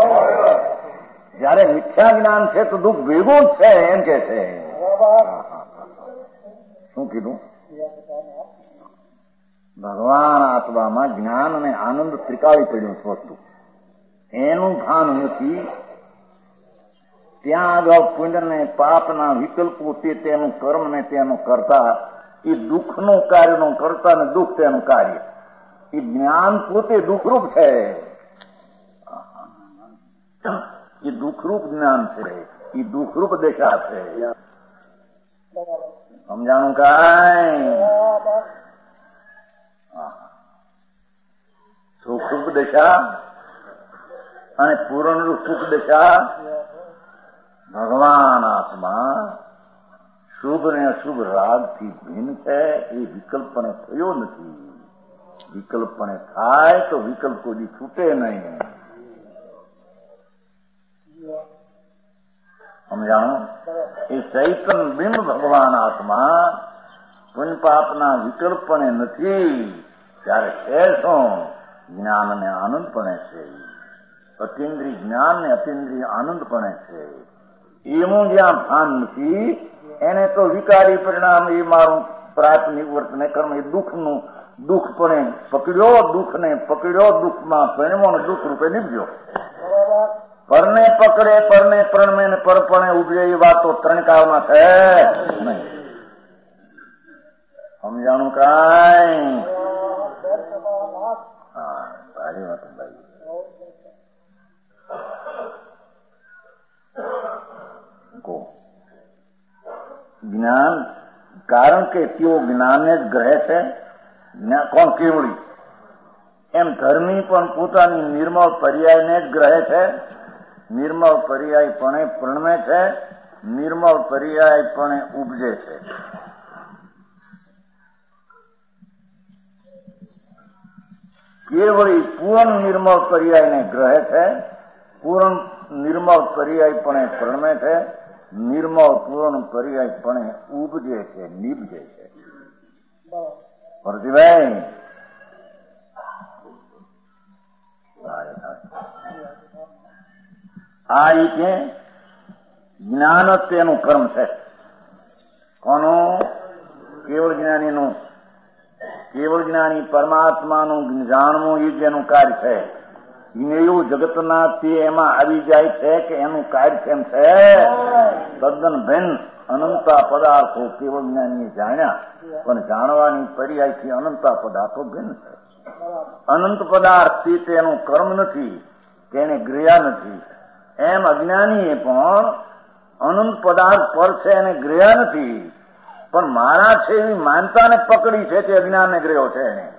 Speaker 1: જયારે મિથ્યા જ્ઞાન છે તો દુઃખ ભેગું જ છે એમ કે છે. શું કીધું? ભગવાન આત્મામાં જ્ઞાન અને આનંદ ત્રિકાળી પડ્યું છે વસ્તુ, એનું ભાન નથી. ત્યાં આગળ પુણ્ય ને પાપના વિકલ્પો તે તેનું કર્મ ને તેનું કરતા, એ દુઃખનું કાર્યનું કરતા ને દુઃખ તેનું કાર્ય. એ જ્ઞાન પોતે દુઃખરૂપ છે. એ દુઃખરૂપ જ્ઞાન છે, એ દુઃખરૂપ દશા છે. સમજાણું કાંઈ? સુખરૂપ દશા અને પૂર્ણરૂપ સુખ દશા. ભગવાન આત્મા શુભ ને અશુભ રાગથી ભિન્ન છે. એ વિકલ્પને થયો નથી. વિકલ્પને થાય તો વિકલ્પ કોઈ છૂટે નહીં. સમજાણું? એ ચૈતન બિંબ ભગવાન આત્મા પુણ્ય પાપના વિકલ્પને નથી. ત્યારે છે શું? જ્ઞાન ને આનંદ પણ છે. અતિન્દ્રિય જ્ઞાન ને અતિન્દ્રિય આનંદ પણ છે. એવું જ્યાં ભાન નથી એને તો વિકારી પરિણામ, એ મારું પ્રાથમિક વર્તન કર્મ, એ દુઃખનું દુઃખ પણ પકડ્યો, દુઃખને પકડ્યો, દુઃખમાં પરિણમો ને દુઃખ રૂપે નીપજ્યો. પરને પકડે, પરને પ્રણમે ને પરપણે ઉપજે, એ વાતો ત્રણ કાળમાં છે નહીં. સમજાણું કાંઈ? હા, સારી વાત ભાઈ. જ્ઞાન, કારણ કે તેઓ જ્ઞાનને જ ગ્રહે છે. કોણ? કેવળી. એમ ધર્મી પણ પોતાની નિર્મળ પર્યાયને જ ગ્રહે છે. નિર્મળ પર્યાયપણે પ્રણમે છે, નિર્મળ પર્યાયપણે ઉપજે છે. કેવળી પૂર્ણ નિર્મળ પર્યાયને ગ્રહે છે, પૂર્ણ નિર્મળ પર્યાયપણે પ્રણમે છે, નિર્મળ પૂર્ણ પર્યાયપણે ઉપજે છે, નીપજે છે. ભરતીભાઈ આ રીતે જ્ઞાન જ તેનું કર્મ છે. કોનું? કેવળ જ્ઞાનીનું. કેવળ જ્ઞાની પરમાત્માનું જાણવું એ જ એનું કાર્ય છે. એવું જગતના તે એમાં આવી જાય છે કે એનું કાર્ય કેમ છે? તદ્દન ભિન્ન અનંતા પદાર્થો કેવળ જ્ઞાનીએ જાણ્યા, પણ જાણવાની પર્યાયથી અનંતા પદાર્થો ભિન્ન છે. અનંત પદાર્થ તેનું કર્મ નથી, તેને ગ્રહ્યા નથી. એમ અજ્ઞાનીએ પણ અનંત પદાર્થ પર છે એને ગ્રહ્યા નથી, પણ મારા છે એવી માનતાને પકડી છે તે અજ્ઞાનને ગ્રહ્યો છે એને.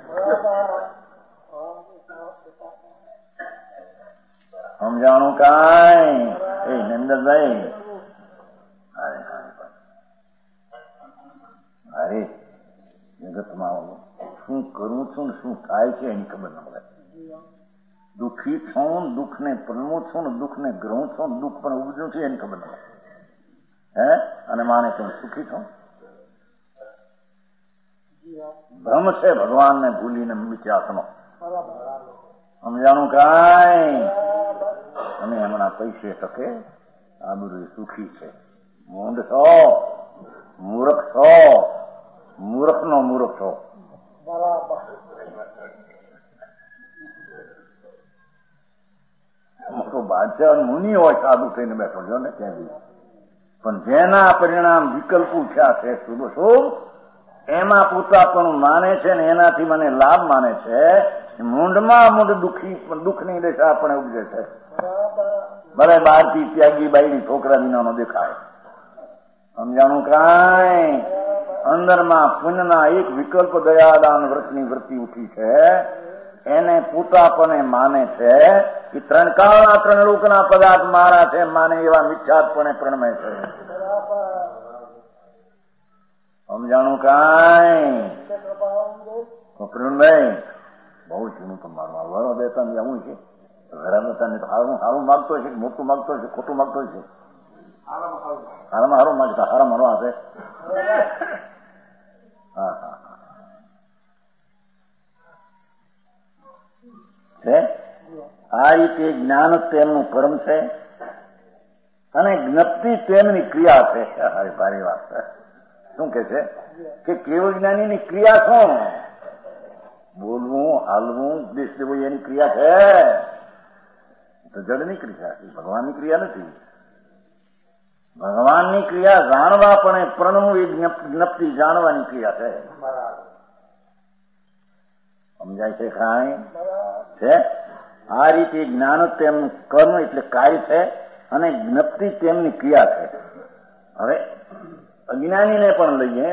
Speaker 1: સમજાણું કાંઈ? એ નંદનભાઈ અરે જગતમાં શું કરું છું ને શું થાય છે એની ખબર ન પડે. દુઃખી છું, દુઃખને પ્રણવું છું ને દુઃખને ગ્રહું છું, દુઃખ પણ ઉપજ્યું છે એની ખબર ન પડે. હે? અને માને છું સુખી છું. ભ્રમ છે ભગવાનને ભૂલીને વિચાસનો. સમજાણું કાંઈ? અમે હમણાં પૈસે ટકે આ બધું સુખી છે. મૂંડ છો, મૂર્ખ છો, મૂર્ખ નો મૂર્ખ છો. મોટો બાદશાહ મુનિ હોય સાધુ થઈને બેઠો છો ને ત્યાં, પણ જેના પરિણામ વિકલ્પ ઉઠ્યા છે શું એમાં પોતાપણું માને છે ને એનાથી મને લાભ માને છે. મૂંઢમાં મૂંઢ દુઃખની દશા આપણે ઉપજે છે. ભલે બહારથી ત્યાગી બાયડી છોકરા વિનાનો દેખાય. સમજાણું કાંઈ? અંદરમાં પુણ્યના એક વિકલ્પ દયાદાન વ્રતની વૃત્તિ ઉઠી છે, એને પોતાપણે માને છે કે ત્રણ કાળના ત્રણ લોકના પદાર્થ મારા છે માને એવા મિથ્યાત્પણે પ્રણમે છે. સમજાણું કાંઈ? પ્રણભાઈ બહુ જૂનું તમારું વરો દેતા આવું છે. ઘરે બધાને સારું માગતો છે, મોટું માગતો છે, ખોટું માગતો છે. હારામાં હારું માગતા હારામાં હારો હશે. હા હા છે. આ રીતે જ્ઞાન તેમનું કર્મ છે અને જ્ઞપ્તિ તેમની ક્રિયા છે. ભારી વાત. શું કે છે કે કેવળ જ્ઞાનીની ક્રિયા શું? બોલવું, હાલવું, ઉપદેશ દેવો એની ક્રિયા છે. તો જડની ક્રિયા છે, ભગવાનની ક્રિયા નથી. ભગવાનની ક્રિયા જાણવા પણ પ્રણવું એ જ્ઞપ્તિ જાણવાની ક્રિયા છે. સમજાય છે કાંઈ? છે. આ રીતે જ્ઞાન તેમનું કર્મ એટલે કાર્ય છે અને જ્ઞપ્તિ તેમની ક્રિયા છે. હવે અજ્ઞાનીને પણ લઈએ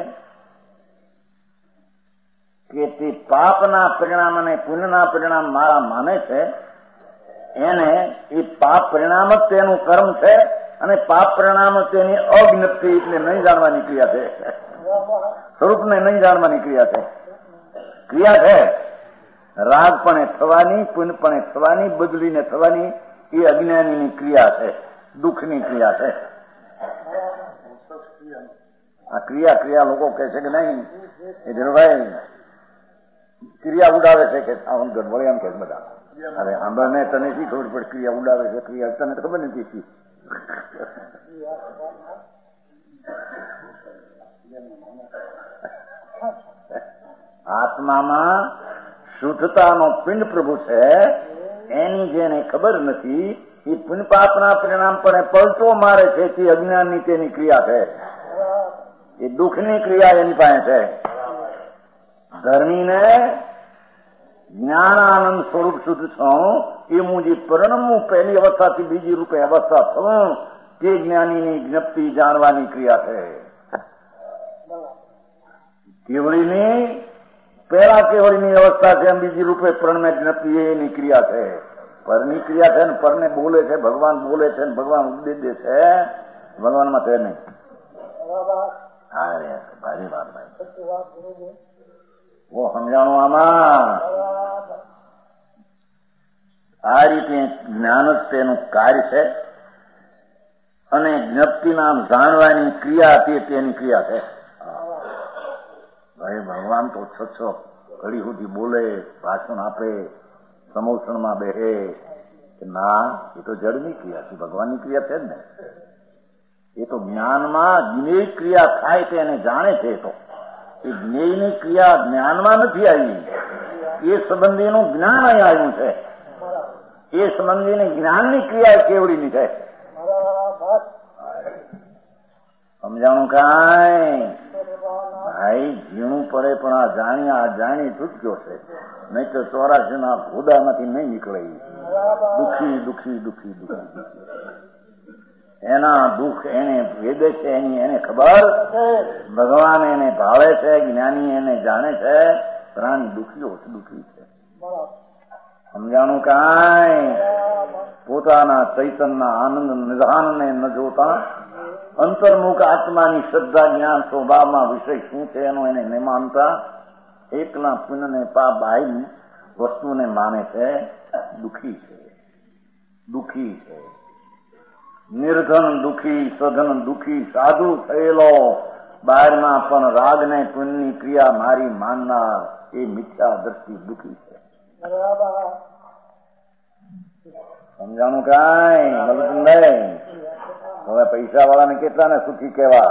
Speaker 1: કે તે પાપના પરિણામ અને પુણ્યના પરિણામ મારા માને છે, એને એ પાપ પરિણામ જ તેનું કર્મ છે અને પાપ પરિણામ તેની અજ્ઞપ્તિ એટલે નહીં જાણવાની ક્રિયા છે. સ્વરૂપને નહીં જાણવાની ક્રિયા છે. ક્રિયા છે રાગપણે થવાની, પુણ્યપણે થવાની, બદલીને થવાની એ અજ્ઞાનીની ક્રિયા છે, દુઃખની ક્રિયા છે. આ ક્રિયા લોકો કહે છે કે નહીં એ ધીરુભાઈ ક્રિયા ઉડાવે છે કે સાવન ગડબડે એમ કે બધા. અરે આંબા તને શી ખબર પડે ક્રિયા ઉડાવે છે? ક્રિયા તને ખબર નથી. આત્મામાં શુદ્ધતાનો પિંડ પ્રભુ છે, એની જેને ખબર નથી એ પુણ્ય પાપના પરિણામ પણ પલટો મારે છે તે અજ્ઞાનની તેની ક્રિયા છે. એ દુઃખની ક્રિયા એની પાસે છે. ધર્મીને જ્ઞાન આનંદ સ્વરૂપ શુદ્ધ છું એ હું જે પરિણમું પહેલી અવસ્થાથી બીજી રૂપે અવસ્થા થવું તે જ્ઞાનીની જ્ઞપ્તિ જાણવાની ક્રિયા છે. કેવળીની પહેલા કેવળીની અવસ્થા છે એમ બીજી રૂપે પ્રણમે જ્ઞપ્તિ એની ક્રિયા છે. પરની ક્રિયા છે ને પરને બોલે છે, ભગવાન બોલે છે ને ભગવાન ઉપદેશ દે છે. ભગવાનમાં છે નહીં. ભારી વાત ભાઈ. ઓ સમજાણું આમાં? આ રીતે જ્ઞાન જ તેનું કાર્ય છે અને જ્ઞપ્તિ નામ જાણવાની ક્રિયા તેની ક્રિયા છે. ભાઈ ભગવાન તો છ ઘડી સુધી બોલે, ભાષણ આપે, સમોષણમાં બેહે કે ના, એ તો જળની ક્રિયા છે, ભગવાનની ક્રિયા છે જ ને. એ તો જ્ઞાનમાં જ્ઞેય ક્રિયા થાય છે એને જાણે છે. તો એ જ્ઞેયની ક્રિયા જ્ઞાનમાં નથી આવી, એ સંબંધીનું જ્ઞાન અહીં આવ્યું છે. એ સંબંધીની જ્ઞાનની ક્રિયા કેવડીની છે. સમજાણું કાંઈ? ભાઈ ઝીણું પડે પણ આ જાણી છૂટક્યો છે, નહીં તો 84 ના ઘોડામાંથી નહીં નીકળે. દુઃખી દુઃખી દુઃખી દુઃખી. એના દુઃખ એને વેદે છે, એની એને ખબર, ભગવાન એને ભાવે છે, જ્ઞાની એને જાણે છે. પ્રાણી દુઃખીઓ દુઃખી છે. સમજાણું કાંઈ? પોતાના ચૈતનના આનંદ નિધાનને ન જોતા અંતર્મુખ આત્માની શ્રદ્ધા જ્ઞાન સ્વભાવમાં વિષય શું છે એનો એને ન માનતા, એકલા પુણ્યને પાપ બાહ્ય વસ્તુને માને છે. દુઃખી છે, દુઃખી છે. નિર્ધન દુઃખી, સધન દુઃખી, સાધુ થયેલો બહારમાં પણ રાગને પુણ્યની ક્રિયા મારી માનનાર એ મિથ્યા દ્રષ્ટિ દુઃખી છે. સમજાણું કાંઈ? મલકુંભાઈ હવે પૈસા વાળાને કેટલાને સુખી કહેવા?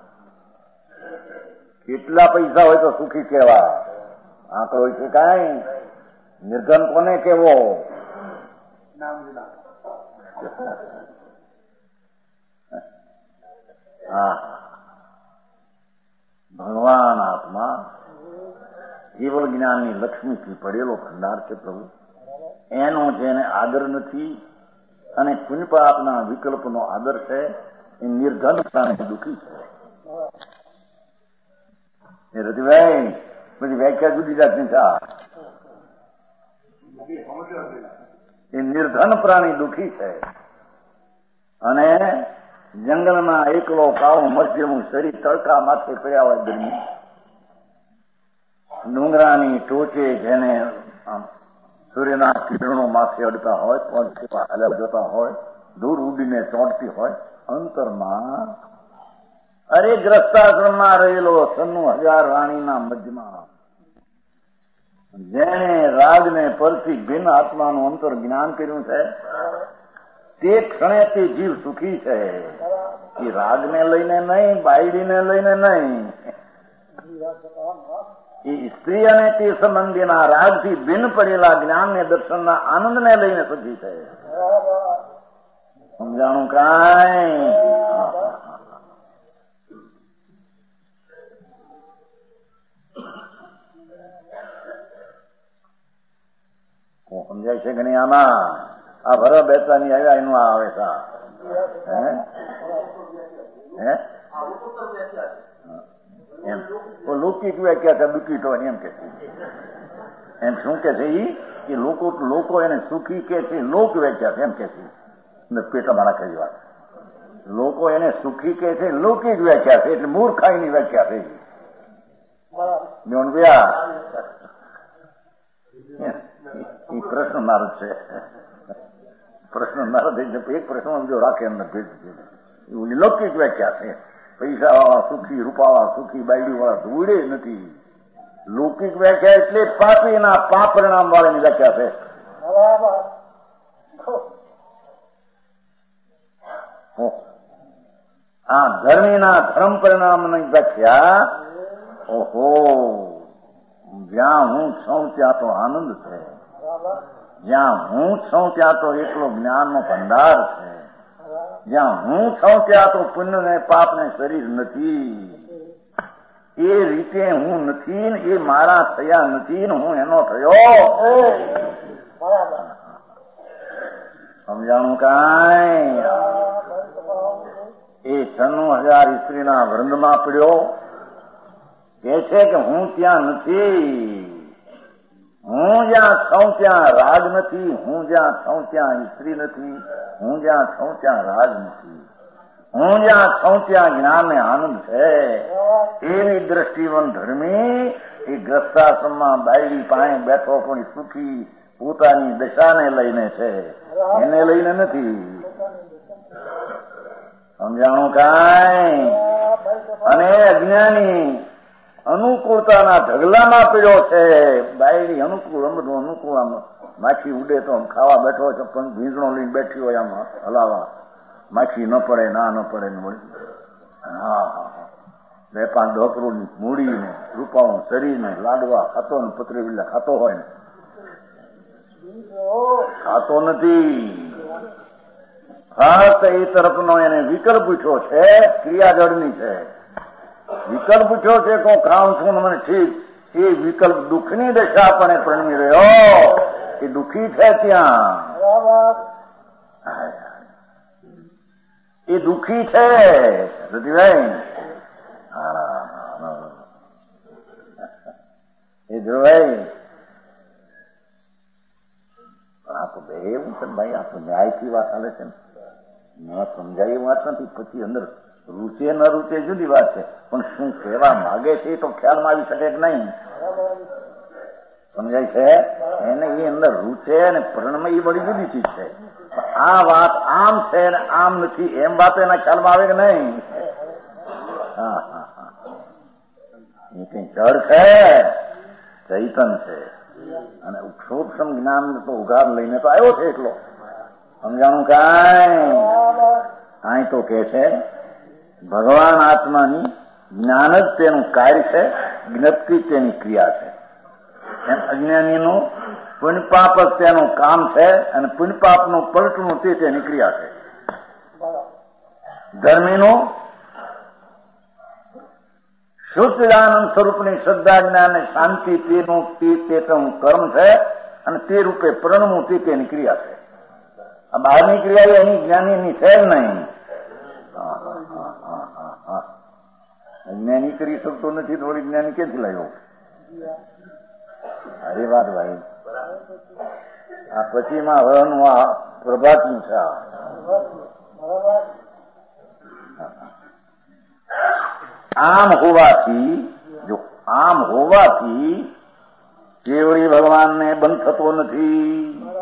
Speaker 1: કેટલા પૈસા હોય તો સુખી કહેવા? આંકડો છે કાંઈ? નિર્ધન કોને કેવો? હા, ભગવાન આત્મા કેવળ જ્ઞાનની લક્ષ્મીથી પડેલો ભંડાર છે પ્રભુ. એનો જેને આદર નથી અને પુણ્ય પાપના વિકલ્પનો આદર છે એ નિર્ધન પ્રાણી દુઃખી છે. એ રતિભાઈ બધી વ્યાખ્યા જુદી જાતની છે. એ નિર્ધન પ્રાણી દુઃખી છે અને જંગલમાં એકલો કાળું મધ્યમું શરીર તડકા માથે પડ્યા હોય ગરમી, ડુંગરાની ટોચે જેને સૂર્યના કિરણો માથે અડતા હોય, પગ સેવા હાલ્યા જતા હોય, દૂર ઉડીને ચોંટતી હોય, અંતરમાં અરે ગ્રસ્તાશ્રમમાં રહેલો 96,000 રાણીના મધ્યમાં જેને રાગને પરથી ભિન્ન આત્માનું અંતર જ્ઞાન કર્યું છે તે ક્ષણે તે જીવ સુખી છે. એ રાગને લઈને નહીં, બાયડીને લઈને નહીં, એ સ્ત્રી અને તે સંબંધીના રાગથી ભિન્ન પડેલા જ્ઞાનને દર્શનના આનંદને લઈને સુખી છે. સમજાણું કાંઈ? સમજાય છે કે નહીં? આમાં આ ભરા બેસાની આવ્યા એનું આ આવે છે. એમ લૌકિક વ્યાખ્યા છે દુઃખી તો એમ કે છે. એમ શું કે છે એ લોકો એને સુખી કે છે, લોક વ્યાખ્યા છે એમ કે છે. પેટા મારા કરી વાત, લોકો એને સુખી કે છે, લૌકિક વ્યાખ્યા છે, એટલે મૂર્ખાઈની વ્યાખ્યા છે. એ પ્રશ્ન નારદ છે. પ્રશ્ન નારદ એક પ્રશ્ન જો રાખે એમને એવું લૌકિક વ્યાખ્યા છે. પૈસા વાળા સુખી, રૂપાવાળા સુખી, બાયડી વાળા ધૂળે નથી. લૌકિક વ્યાખ્યા એટલે પાપીના પાપ પરિણામ વાળાની વ્યાખ્યા છે. આ ધર્મીના ધર્મ પરિણામની વ્યાખ્યા, ઓહો, જ્યાં હું છું ત્યાં તો આનંદ છે, જ્યાં હું છું ત્યાં તો એટલો જ્ઞાનનો ભંડાર છે, જ્યાં હું છું ત્યાં તો પુણ્ય ને પાપ ને શરીર નથી. એ રીતે હું નથી ને એ મારા થયા નથી ને હું એનો થયો. સમજાણું કાંઈ? એ 96,000 સ્ત્રીના વૃંદમાં પડ્યો કે છે કે હું ત્યાં નથી, હું જ્યાં છું ત્યાં રાગ નથી, હું જ્યાં છું ત્યાં સ્ત્રી નથી, હું જ્યાં છું ત્યાં રાગ નથી, હું જ્યાં છું ત્યાં જ્ઞાન ને આનંદ છે. એવી દ્રષ્ટિવંત ધર્મી એ ગ્રસ્તાશ્રમમાં બાયડી પાસે બેઠો પણ સુખી પોતાની દશાને લઈને છે, એને લઈને નથી. સમજાણું કાંઈ? અને અજ્ઞાની અનુકૂળતાના ઢગલામાં પીડ્યો છે. બાયડી અનુકૂળ, બધું અનુકૂળ. આમ માખી ઉડે તો આમ ખાવા બેઠો હોય તો પણ ભીંગણો લઈને બેઠી હોય આમ હલાવા, માખી ન પડે, ના ન પડે. હા, બે પાંચ ડોકરું મૂડીને રૂપાવું શરીરને લાડવા ખાતો ને પતરી વિલા ખાતો હોય ને, ખાતો નથી. ખાસ એ તરફનો એને વિકલ્પ પૂછ્યો છે, ક્રિયા જળની છે. વિકલ્પ પૂછ્યો છે તો ખાઉં છું ને મને ઠીક. એ વિકલ્પ દુઃખની દશા પણ પરણી રહ્યો, એ દુઃખી છે ત્યાં, એ દુઃખી છે રતિભાઈ. એ જોવાય. આ તો બે એવું છે ભાઈ, આ તો ન્યાયથી વાત ચાલે છે ને, સમજાય એ વાત નથી. પછી અંદર રૂચે ન રૂચે જુદી વાત છે, પણ શું કહેવા માગે છે એ તો ખ્યાલમાં આવી શકે કે નહીં? સમજાય છે? એને એ અંદર રૂચે અને પરણમાં એ બધી જુદી ચીજ છે. આ વાત આમ છે ને આમ નથી એમ વાત એના ખ્યાલમાં આવે કે નહીં? હા હા હા, એ કઈ જળ છે, ચૈતન છે. અને સૂક્ષ્મ જ્ઞાન તો ઉઘાર લઈને તો આવ્યો છે એટલો. સમજાણું કાંઈ? કાંઈ તો કે છે ભગવાન આત્માની જ્ઞાન જ તેનું કાર્ય છે, જ્ઞપ્તિ તેની ક્રિયા છે. એમ અજ્ઞાનીનું પુણ્યપાપ જ તેનું કામ છે, અને પુણ્યપાપનું પલટનું તે તેની ક્રિયા છે. ધર્મીનું શુદ્ધાનંદ સ્વરૂપની શ્રદ્ધા જ્ઞાન શાંતિ તેનું કર્મ છે, અને તે રૂપે પ્રણવું તે તેની ક્રિયા છે. આ બહારની ક્રિયા એની જ્ઞાનીની છે જ નહીં. અજ્ઞાની કરી શકતો નથી તો વળી જ્ઞાની ક્યાંથી લાવ્યો? અરે વાત ભાઈ, આ પછીમાં હવાનું આ પ્રભાતનું છે. આમ હોવાથી કેવળી ભગવાનને બંધ થતો નથી.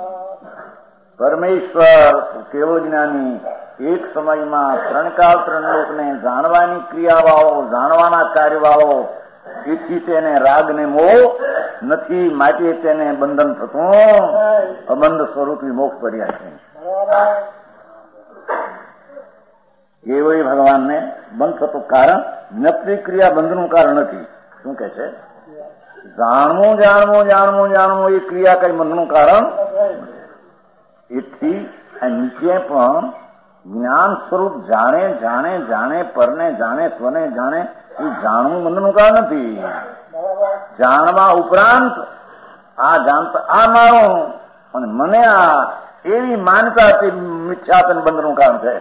Speaker 1: પરમેશ્વર કેવળ જ્ઞાની એક સમયમાં ત્રણ કાળ ત્રણ લોકને જાણવાની ક્રિયાવાળો, જાણવાના કાર્યવાળો, તેથી તેને રાગ ને મોહ નથી, માટે તેને બંધન થતું અબંધ સ્વરૂપી મોક્ષ પડ્યા છે. કેવળી ભગવાનને બંધ થતું કારણ જ્ઞપ્તિ ક્રિયા બંધનું કારણ નથી. શું કે છે? જાણવું જાણવું જાણવું જાણવું એ ક્રિયા કઈ બંધનું કારણ. એથી નીચે પણ જ્ઞાન સ્વરૂપ જાણે જાણે જાણે પરને જાણે સ્વને જાણે એ જાણવું બંધનું કારણ નથી. જાણવા ઉપરાંત આ જાણતા આ મારું અને મને આ એવી માનતા તે મિથ્યાત્વ બંધનું કારણ છે.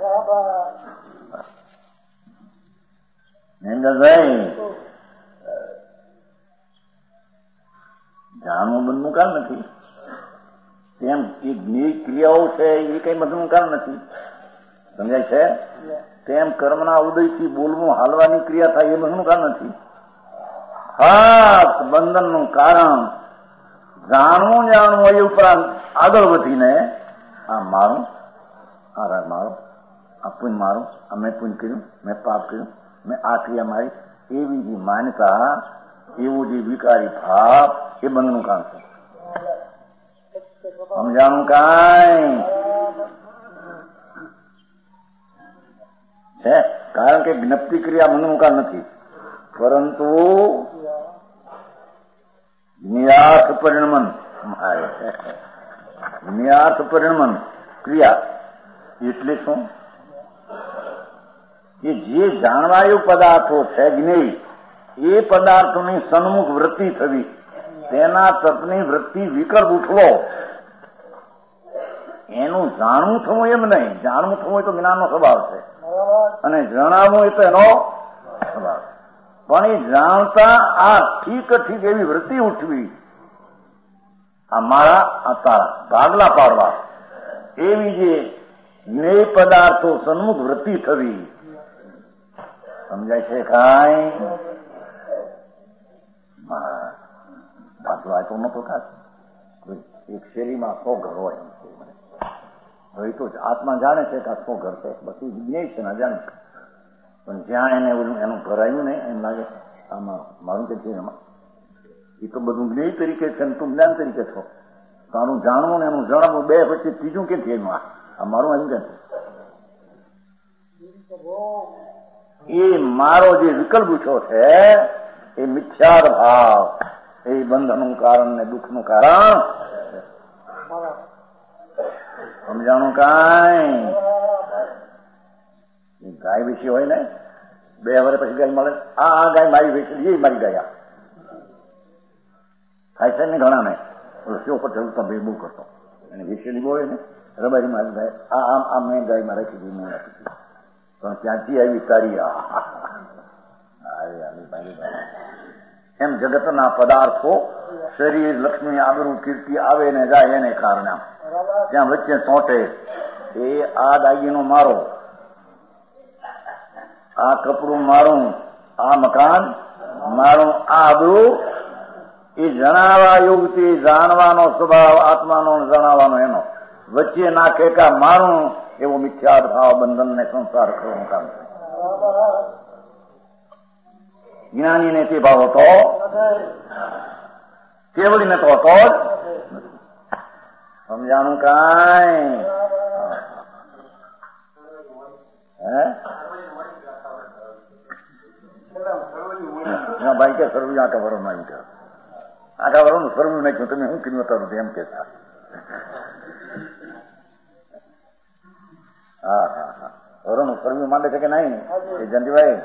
Speaker 1: જાણવું બંધનું કારણ નથી. તેમ એ જ્ઞેય ક્રિયાઓ છે એ કઈ બંધનું કારણ નથી. સમજાય છે? તેમ કર્મના ઉદયથી બોલવું હાલવાની ક્રિયા થાય એ બંધનું કારણ નથી. હા, બંધનનું કારણ જાણવું જાણવું એ ઉપરાંત આગળ વધીને આ મારું, આ રાગ મારો, આ પુણ્ય મારું, આ મેં પુણ્ય કર્યું, મેં પાપ કર્યું, મેં આ ક્રિયા મારી, એવી જે માન્યતા, એવું જે વિકારી ભાવ એ બંધનું કારણ છે. સમજાણું કાંઈ છે? કારણ કે જ્ઞપ્તિ ક્રિયા બંધનું કારણ નથી, પરંતુ જ્ઞાર્થ પરિણમન, જ્ઞાર્થ પરિણમન ક્રિયા એટલે શું? કે જે જાણવાયું પદાર્થો છે જ્ઞેય, એ પદાર્થોની સન્મુખ વૃત્તિ થવી, તેના તત્વની વૃત્તિ વિકલ્પ ઉઠવો, એનું જાણવું થવું એમ નહીં. જાણવું થવું એ તો જ્ઞાનનો સ્વભાવ છે, અને જણાવવું એ તો એનો સ્વભાવ. પણ એ જાણતા આ ઠીક ઠીક એવી વૃત્તિ ઉઠવી, આ મારા આ તારા ભાગલા પાડવા, એવી જે જ્ઞેય પદાર્થો સન્મુખ વૃત્તિ થવી. સમજાય છે કાંઈ? દાખલો આપ્યો નતો ખાસ. એક શેરીમાં 100 ઘર હોય, હવે તો આત્મા જાણે છે કે આ 100 ઘર છે, બધું જ્ઞેય છે ના જાણે. પણ જ્યાં એને એનું ઘર આવ્યું ને એમ લાગે આમાં મારું કે છે એમાં એ તો બધું જ્ઞેય તરીકે છે તું જ્ઞાન તરીકે છો. તારું જાણવું ને એનું જણાવવું બે પછી ત્રીજું કે છે એનું આ મારું એમ કે એ મારો જે વિકલ્પ પૂછો છે એ મિથ્યાર ભાવ, એ બંધનનું કારણ ને દુઃખનું કારણ. સમજાણું કાંઈ? ગાય વિશે હોય ને 2 વર્ષ પછી ગાય મળે, આ ગાય મારી વેચી, એ મારી ગાય થાય છે ને ઘણા ને રસ્યો પર ચડતો ભાઈ બહુ કરતો એને વેચેલી બહુ હોય ને રબારી મારી ગાય આ મેં ગાય માં રાખી દીધી, મેં રાખી દીધી પણ ક્યાંથી આવી તારી એમ જગતના પદાર્થો શરીર, લક્ષ્મી, આબરૂ, કીર્તિ આવે ને જાય એને કારણે ત્યાં વચ્ચે ચોંટે. એ આ દાગીનો મારો, આ કપડું મારું, આ મકાન મારું, આ આબરૂ, એ જણાવવા યોગથી જાણવાનો સ્વભાવ આત્માનો જણાવવાનો એનો વચ્ચે નાખે કા મારું એવો મિથ્યા ભાવ બંધન ને સંસાર કરવાનું કામ છે. જ્ઞાનીને તે ભાવ હતો, કેવડીને તો હતો જ. સમજાણું કાંઈ? ભાઈ કે સરવું આખા વરણ માં આખા વરણ સરવું નાખ્યું, તમે શું કિંમત એમ કે હા હા હા વરણ સરવું માંડે છે કે નહીં એ જંતીભાઈ?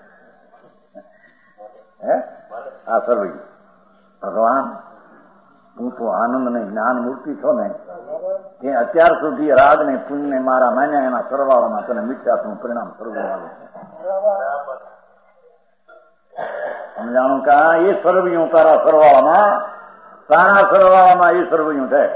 Speaker 1: હા સરવી ભગવાન તું તો આનંદ ને જ્ઞાન મૂર્તિ છો ને, કે અત્યાર સુધી રાગ ને પુણ્ય ને મારા માન્યા એના સરવાળામાં તને મિથ્યાનું પરિણામ સરવું આવે છે. સમજાણું કા? એ સરવૈયું તારા સરવાળામાં એ સરવૈયું છે.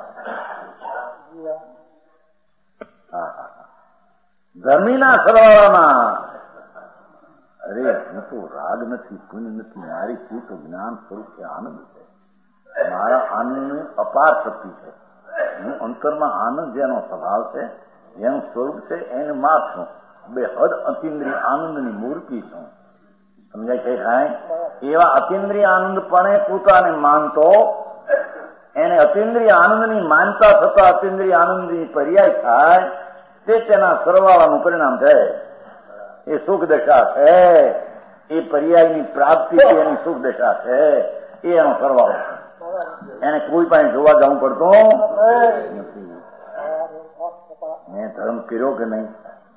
Speaker 1: ધર્મીના સરવાળામાં અરે હું તો રાગ નથી, પુણ્ય નથી, મારી શું તો જ્ઞાન સ્વરૂપ છે, આનંદ છે. મારા આનંદની અપાર શક્તિ છે. હું અંતરમાં આનંદ જેનો સ્વભાવ છે, જેનું સ્વરૂપ છે એને માર છું. બેહદ અતિન્દ્રિય આનંદની મૂર્તિ છું. સમજાય છે કાંઈ? એવા અતિન્દ્રિય આનંદ પણ પોતાને માનતો, એને અતિન્દ્રિય આનંદની માનતા થતા અતિન્દ્રિય આનંદની પર્યાય થાય તે તેના સરવાળાનું પરિણામ છે. એ સુખ દશા છે, એ પર્યાયની પ્રાપ્તિ એની સુખ દશા છે, એ એનો સરવાળો છે. એને કોઈ પાસે જોવા જવું પડતું નથી. મેં ધર્મ કર્યો કે નહીં,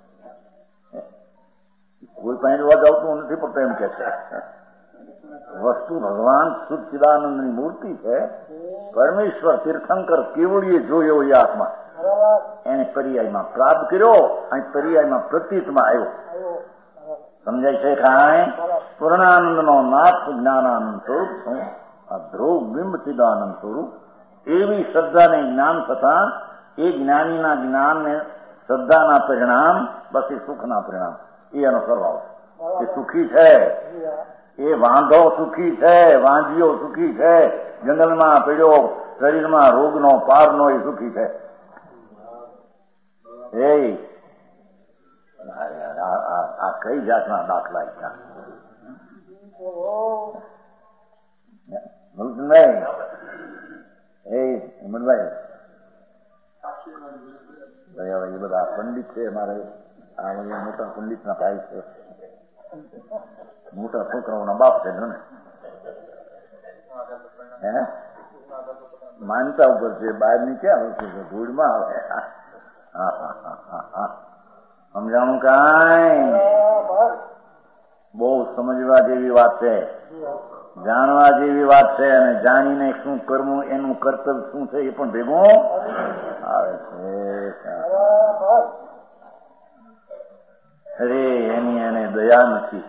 Speaker 1: કોઈ પાસે જોવા જવું નથી પડતું એમ કે છે. વસ્તુ ભગવાન સચ્ચિદાનંદની મૂર્તિ છે. પરમેશ્વર તીર્થંકર કેવડીએ જોયો એ આત્મા એને પર્યાયમાં પ્રાપ્ત કર્યો અને પર્યાયમાં પ્રતીતમાં આવ્યો. સમજાય છે કાંઈ? પૂર્ણાનંદ નો નાથ જ્ઞાનાનંદ સ્વરૂપ છું, આ ધ્રુવ બિંબ ચિદાનંદ સ્વરૂપ. એવી શ્રદ્ધાને જ્ઞાન થતા એ જ્ઞાનીના જ્ઞાનને શ્રદ્ધાના પરિણામ બસ એ સુખના પરિણામ, એ એનો સરવાળો. એ સુખી છે, એ વાંધો સુખી છે, વાંધીઓ સુખી છે, જંગલમાં પડ્યો શરીરમાં રોગનો પારનો એ સુખી છે. આ કઈ જાતના દાખલા છે? નહીં એ હિમંતભાઈ હવે એ બધા પંડિત છે મારે, આ મોટા પંડિત ના ભાઈ છે, મોટા છોકરાઓના બાપ છે ને, માનતા ઉપર છે, બહાર ની ક્યાં હોય છે, ધૂળમાં આવે. સમજાણું કાંઈ? બહુ સમજવા જેવી વાત છે, જાણવા જેવી વાત છે. અને જાણીને શું કરવું, એનું કર્તવ્ય શું છે એ પણ ભેગું આવે છે. અરે એની એને દયા નથી,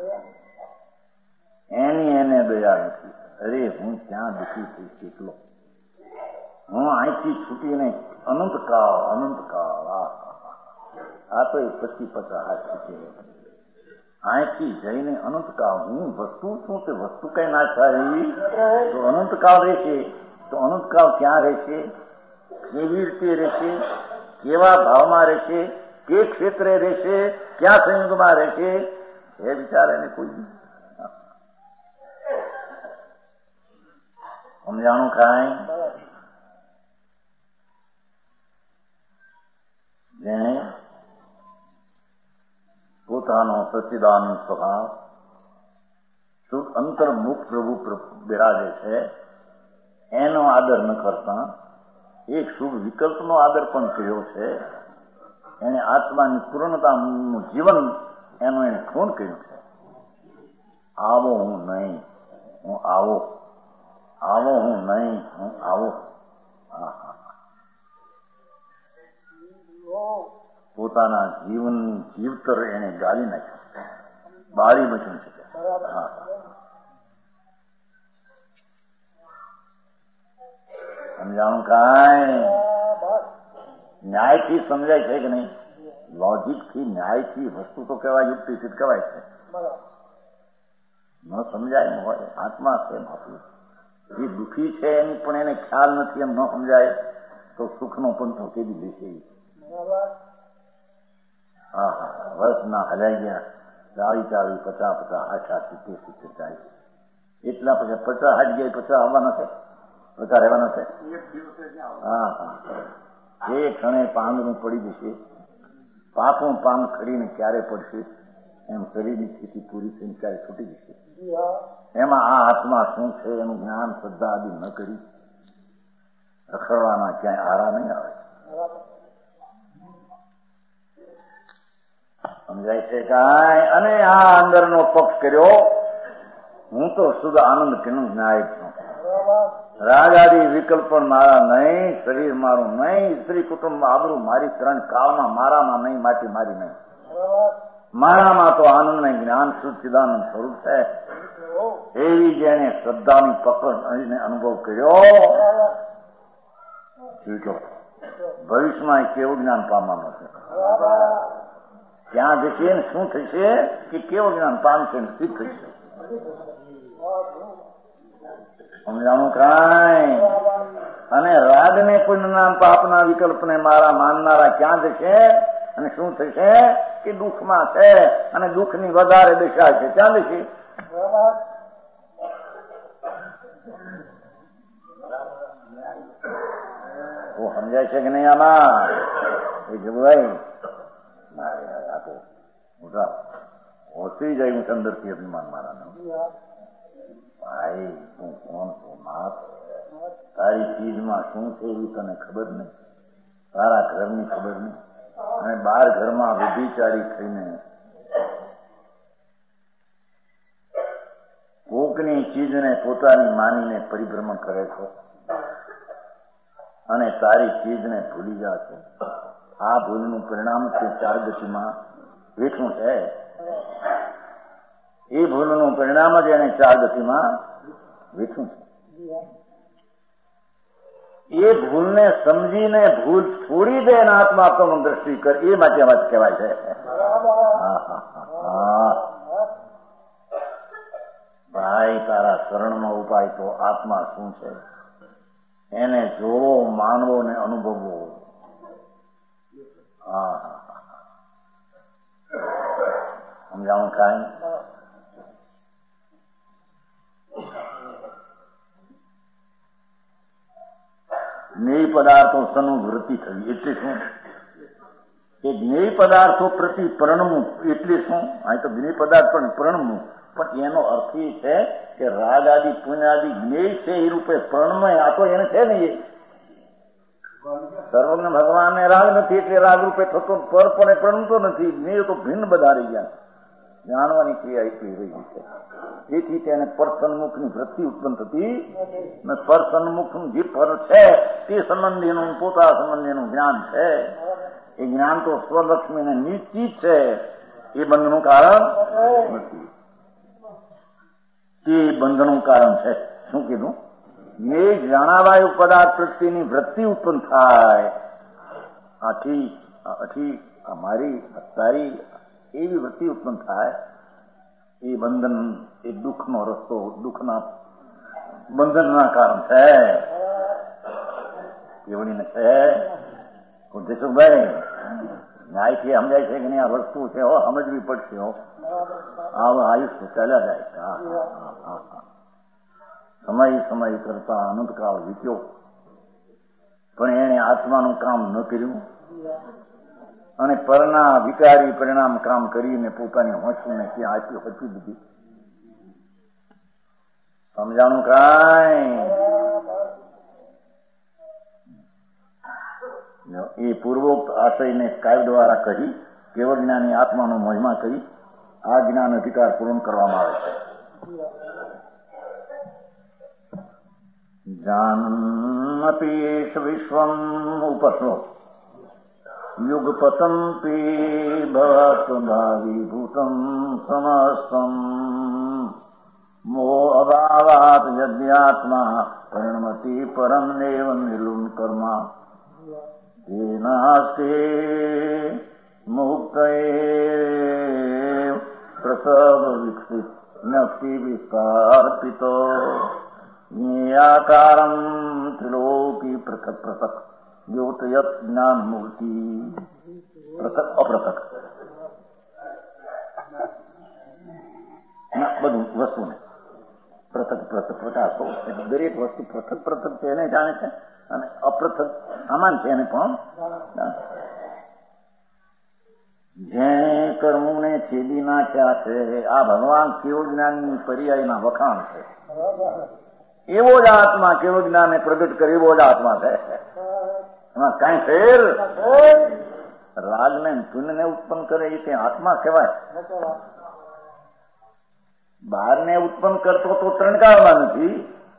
Speaker 1: એની એને દયા નથી. અરે હું ક્યાં દુઃખી થઈશ કેટલો, હું અહીંથી છૂટીને અનંતકાળ આ તો 25-50 હાથ છૂટી અહીંથી જઈને અનંતકાળ હું વસ્તુ છું, તે વસ્તુ કઈ ના થાય તો અનંતકાળ રહેશે. તો અનંતકાળ ક્યાં રહેશે, કેવી રીતે રહેશે, કેવા ભાવમાં રહેશે, કે ક્ષેત્રે રહેશે, ક્યાં સંયોગમાં રહેશે, એ વિચારે ને કોઈ સમજાણું કાંઈ? જેને પોતાનો સચ્ચિદાનંદ સ્વભાવ શુદ્ધ અંતર્મુખ પ્રભુ બિરાજે છે, એનો આદર ન કરતા એક શુભ વિકલ્પનો આદર પણ કર્યો છે. એને આત્માની પૂર્ણતાનું જીવન એનું એને ખૂન કર્યું છે. આવો હું નહીં, હું આવો, આવો હું નહીં, હું આવો. પોતાના જીવનની જીવતર એને ગાળી નાખ્યું, બાળી બચ્યું છે. સમજાણું કાંઈ? ન્યાયથી સમજાય છે કે નહીં? લોજિકથી, ન્યાયથી વસ્તુ તો કહેવાય, યુક્તિથી કહેવાય છે. ન સમજાય ન હોય. આત્મા છે બાપુ, જે દુઃખી છે એની પણ એને ખ્યાલ નથી, એમ ન સમજાય તો સુખનો પણ તો કેવી દેશે. હા હા, વર્ષ ના હલાઈ ગયા, 40, 50, 60, 70 જાય એટલા પછી 50 હાટ ગયા, 50 આવવાના છે, 50 રહેવાના છે. હા હા, એ ક્ષણે પાંદનું પડી જશે. પાકું પાન ખરીને ક્યારે પડશે એમ શરીરની સ્થિતિ પૂરી થઈને ક્યારે છૂટી જશે. એમાં આ આત્મા શું છે એનું જ્ઞાન શ્રદ્ધા આદિ ન કરી રખડવાના ક્યાંય આરા નહીં આવે. સમજાય છે કાંઈ? અને આ અંદરનો પક્ષ કર્યો, હું તો શુદ્ધ આનંદ કેનું નાયક છું. રાગાદી વિકલ્પ પણ મારા નહીં, શરીર મારું નહીં, સ્ત્રી કુટુંબ આબરૂ મારી, 3 કાળમાં મારામાં નહીં, માટી મારી નહીં. મારામાં તો આનંદ ને જ્ઞાન સચ્ચિદાનંદ સ્વરૂપ છે. એવી જેને શ્રદ્ધાની પકડ અનુભવ કર્યો, ભવિષ્યમાં કેવું જ્ઞાન પામવાનું છે, ક્યાં જશે ને શું થશે, કે કેવું જ્ઞાન પામશે ને સિદ્ધ થશે. સમજાણું કાંઈ? અને રાગને પુણ્યના પાપના વિકલ્પને મારા માનનારા ક્યાં જશે અને શું થશે, કે દુઃખમાં છે અને દુઃખની વધારે દિશા છે, ક્યાં જશે? સમજાય છે કે નહીં? આમાં એ જગભાઈ આ તો મોટા ઓછી જાય હું અંદરથી અભિમાન મારા. ભાઈ તું કોણ છો? માપ તારી ચીજમાં શું છે એવી તને ખબર નહીં, તારા ઘરની ખબર નહીં, અને 12 ઘરમાં વિધિચારી થઈને કોકની ચીજને પોતાની માનીને પરિભ્રમણ કરે છો અને તારી ચીજને ભૂલી જા છો. આ ભૂલનું પરિણામ તે 4 ગતિમાં વેઠું છે. એ ભૂલનું પરિણામ જ એને 4 ગતિમાં વેઠું છે. એ ભૂલને સમજીને ભૂલ છોડી દે અને આત્મા તો દ્રષ્ટિ કર, એ માટે વાત કહેવાય છે. ભાઈ તારા શરણનો ઉપાય તો આત્મા શું છે એને જોવો, માનવો ને અનુભવવો. સમજાણું કાંઈ? જ્ઞેય પદાર્થો સનુવૃત્તિ થવી એટલે શું? એ જ્ઞેય પદાર્થો પ્રતિ પરણવું એટલે શું? અહીં તો જ્ઞેય પદાર્થ પણ પરણવું, પણ એનો અર્થ એ છે કે રાગ આદિ પુણ્ય આદિ જ્ઞેય છે એ રૂપે પરણમય. આ તો એને છે ને, એ સર્વજ્ઞ ભગવાનને રાગ નથી એટલે રાગ રૂપે થતો પર પણ એ પરણતો નથી. જ્ઞેય તો ભિન્ન બધા રહી ગયા, જાણવાની ક્રિયા એટલી રહી છે. તેથી તેને પરસન્મુખની વૃત્તિ ઉત્પન્ન થતી. પરસન્મુખનું જે પર છે તે સંબંધીનું પોતા સંબંધીનું જ્ઞાન છે. એ જ્ઞાન તો સ્વલક્ષ્મીને નિશ્ચિત છે, એ બંધનું કારણ નથી. તે બંધનું કારણ છે. શું કીધું? એ જાણાવાયું પદાર્થ પ્રત્યેની વૃત્તિ ઉત્પન્ન થાય. આથી અમારી તારી એવી વૃત્તિ ઉત્પન્ન થાય. એ બંધન, એ દુઃખનો રસ્તો, દુઃખના બંધનના કારણ છે. કેવડીને છે દેશુભાઈ ન્યાયથી સમજાય છે કે નહીં? આ વસ્તુ છે, સમજવી પડશે. આયુષ્ય ચાલ્યા જાય. સમય કરતા અનંતકાળ વીત્યો, પણ એણે આત્માનું કામ ન કર્યું અને પરના વિકારી પરિણામ કામ કરીને પોતાની હોંશને ત્યાં હચી દીધી. સમજાણું કાંઈ? એ પૂર્વોક્ત આશયને કાવ્ય દ્વારા કહી કેવળ જ્ઞાની આત્માનો મહિમા કરી આ જ્ઞાન અધિકાર પૂર્ણ કરવામાં આવે છે. જાનપીશ વિશ્વમ ઉપશ્લોક યુગપતંપી ભવત્ભાવિભૂતમ સમસ્તમ મો અભાવાત યજ્ઞાત્મા પરિણમતિ પરમ દેવ નિર્લુન કર્મા તેનાસ્તે મુક્તએ પ્રસવ વિકસિત નક્તિ વિસ્તાર્પિતો જ્ઞેયાકારમ ત્રિલોકી પૃથક પૃથક જ્યોતયત જ્ઞાન મૂર્તિ પૃથક અપૃથક બધું વસ્તુને પૃથક પૃથક પ્રકાશો એટલે દરેક વસ્તુ પૃથક પૃથક છે એને જાણે છે અને અપૃથક સમાન છે એને પણ જેણે કર્મોને છેદી નાખ્યા છે આ ભગવાન કેવળ જ્ઞાનની પર્યાયના વખાણ છે. એવો જ આત્મા કેવળ જ્ઞાને પ્રગટ કરે એવો જ આત્મા છે. એમાં કઈ ફેર રાગને પુણ્યને ઉત્પન્ન કરે એ તે આત્મા કહેવાય. બહારને ઉત્પન્ન કરતો તો ત્રણકાળમાં નથી.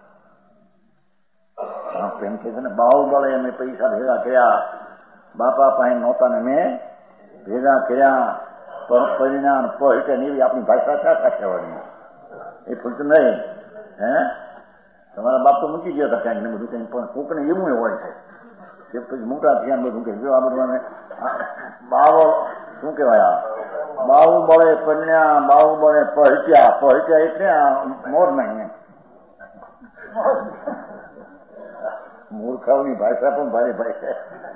Speaker 1: એમ કે છે ને બાહુબળે અમે પૈસા ભેગા કર્યા, બાપા પાસે નહોતા ને મેં ભેગા કર્યા, પરિણામ પહોંચે એવી આપણી ભાષા ક્યાં કહેવાની એ પૂછતું નહીં. હે તમારા બાપ તો મૂકી ગયા હતા ક્યાંક ને બધું કઈ, પણ કોકને એવું હોય છે કે પછી મોટા થયા બધું કે જો આ બધું બાવો શું કહેવાય બાહુબળે પન્યા બાહુબળે પહોંચ્યા એટલે મોર નહીં. મૂર્ખાઓની ભાષા પણ ભારે ભાઈ છે.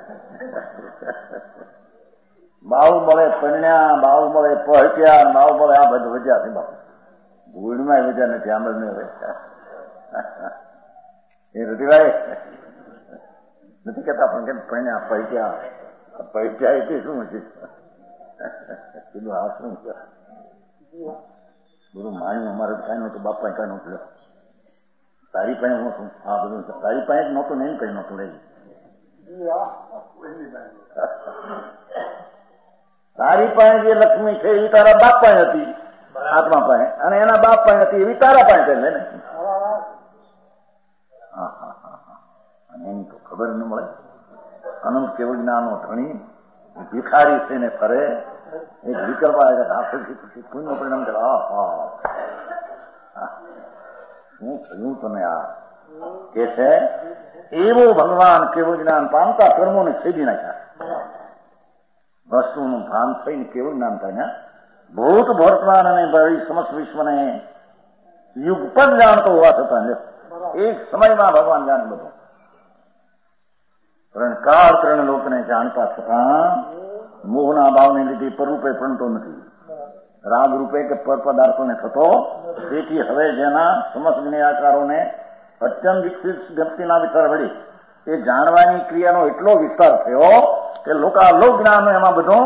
Speaker 1: બાહુબળે પન્યા બાહુબળે પહોંચ્યા બાહુબળે આ બધું વજ્યા છે બાપુ ભૂડમાં વજ્યા નથી આમ જ નહીં એ રતિભાઈ નથી કેતા પણ કેમ પન્યા પહોંચ્યા એટલે શું છે કીધું આ શું છે બધું માણ્યું અમારે કઈ નતું બાપા કઈ નતું તારી પાસે હું છું આ બધું તારી પાસે જ નહોતું ને એમ કઈ નહોતું રહી. તારી પાસે જે લક્ષ્મી છે એ તારા બાપ પાસે હતી આત્મા પાસે, અને એના બાપ પાસે હતી એવી તારા પાસે છે ને. અને એની તો ખબર ન મળે. અનંત કેવળ જ્ઞાનો ધણી ભિખારી છે ને ફરે એક વિકલ્પા પછી પુણ્ય પરિણામ કરે શું થયું તમે આ કે છે એવો ભગવાન કેવું જ્ઞાન પામતા કર્મોને છેદી નાખ્યા. વસ્તુનું ભાન થઈને કેવું જ્ઞાન થાય ભૂત વર્તમાન અને ભવિષ્ય સમસ્ત વિશ્વને યુગ પણ જાણતો હોવા છતાં એક સમયમાં ભગવાન જાણે બધું. ત્રણ કાળ ત્રણ લોકને જાણતા છતાં મોહના ભાવને લીધે પરરૂપે ભણતો નથી, રાગ રૂપે કે પર પદાર્થોને થતો. તેથી હવે જેના સમસ્ત જ્ઞેયાકારોને અત્યંત વિકસિત વ્યક્તિના વિચાર વળી એ જાણવાની ક્રિયાનો એટલો વિસ્તાર થયો કે લોકાલોક જ્ઞાન એમાં બધું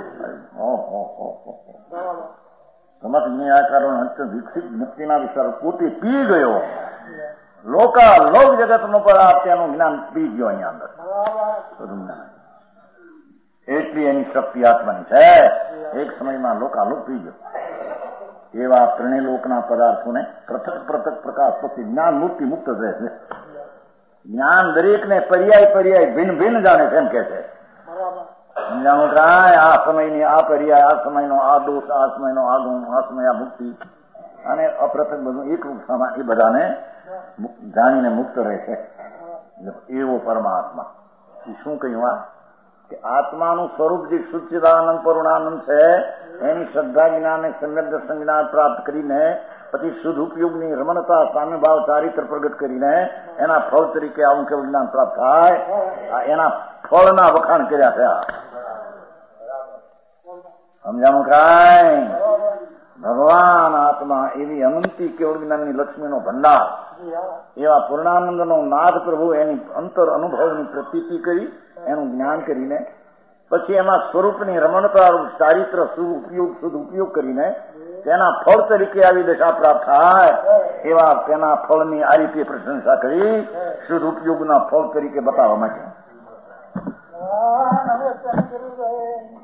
Speaker 1: સમસ્ત જ્ઞેયાકારોને અત્યંત વિકસિત વ્યક્તિના વિચાર પોતે પી ગયો. લોકાલોક જગતનો પર ત્યાંનું જ્ઞાન પી ગયો અહીંયા અંદર. એટલી એની શક્તિ આત્માની છે. એક સમયમાં લોકાલોક પી ગયો. એવા ત્રણેય લોકના પદાર્થોને પૃથક પૃથક પ્રકાશ પછી જ્ઞાન મુક્તિ મુક્ત રહે છે. જ્ઞાન દરેકને પર્યાય ભિન્ન ભિન્ન જાણે છે એમ કે છે. સમજાણું કાંઈ આ સમયની આ પર્યાય, આ સમયનો આ દોષ, આ સમયનો આ ગુણ, આ સમય આ મુક્તિ અને અપ્રથક બધું એકરૂપ સમાન એ બધાને જાણીને મુક્ત રહે છે. એવો પરમાત્મા એ શું કહ્યું આ કે આત્માનું સ્વરૂપ જે સચ્ચિદાનંદ પૂર્ણાનંદ છે એની શ્રદ્ધા જ્ઞાન સમ્યક દર્શન જ્ઞાન પ્રાપ્ત કરીને પછી શુદ્ધ ઉપયોગની રમણતા સામ્યભાવ ચારિત્ર પ્રગટ કરીને એના ફળ તરીકે આવું કેવું જ્ઞાન પ્રાપ્ત થાય. એના ફળના વખાણ કર્યા થયા. સમજાણું કાંઈ? ભગવાન આત્મા એવી અનંતી કેવળ જ્ઞાનની લક્ષ્મીનો ભંડાર એવા પૂર્ણાનંદનો નાદ પ્રભુ એની અંતર અનુભવની પ્રતીતિ કરી એનું જ્ઞાન કરીને પછી એમાં સ્વરૂપની રમણતા ચારિત્ર સદુપયોગ કરીને તેના ફળ તરીકે આવી દશા પ્રાપ્ત થાય એવા તેના ફળની આ રીતે પ્રશંસા કરી સદુપયોગના ફળ તરીકે બતાવવા માટે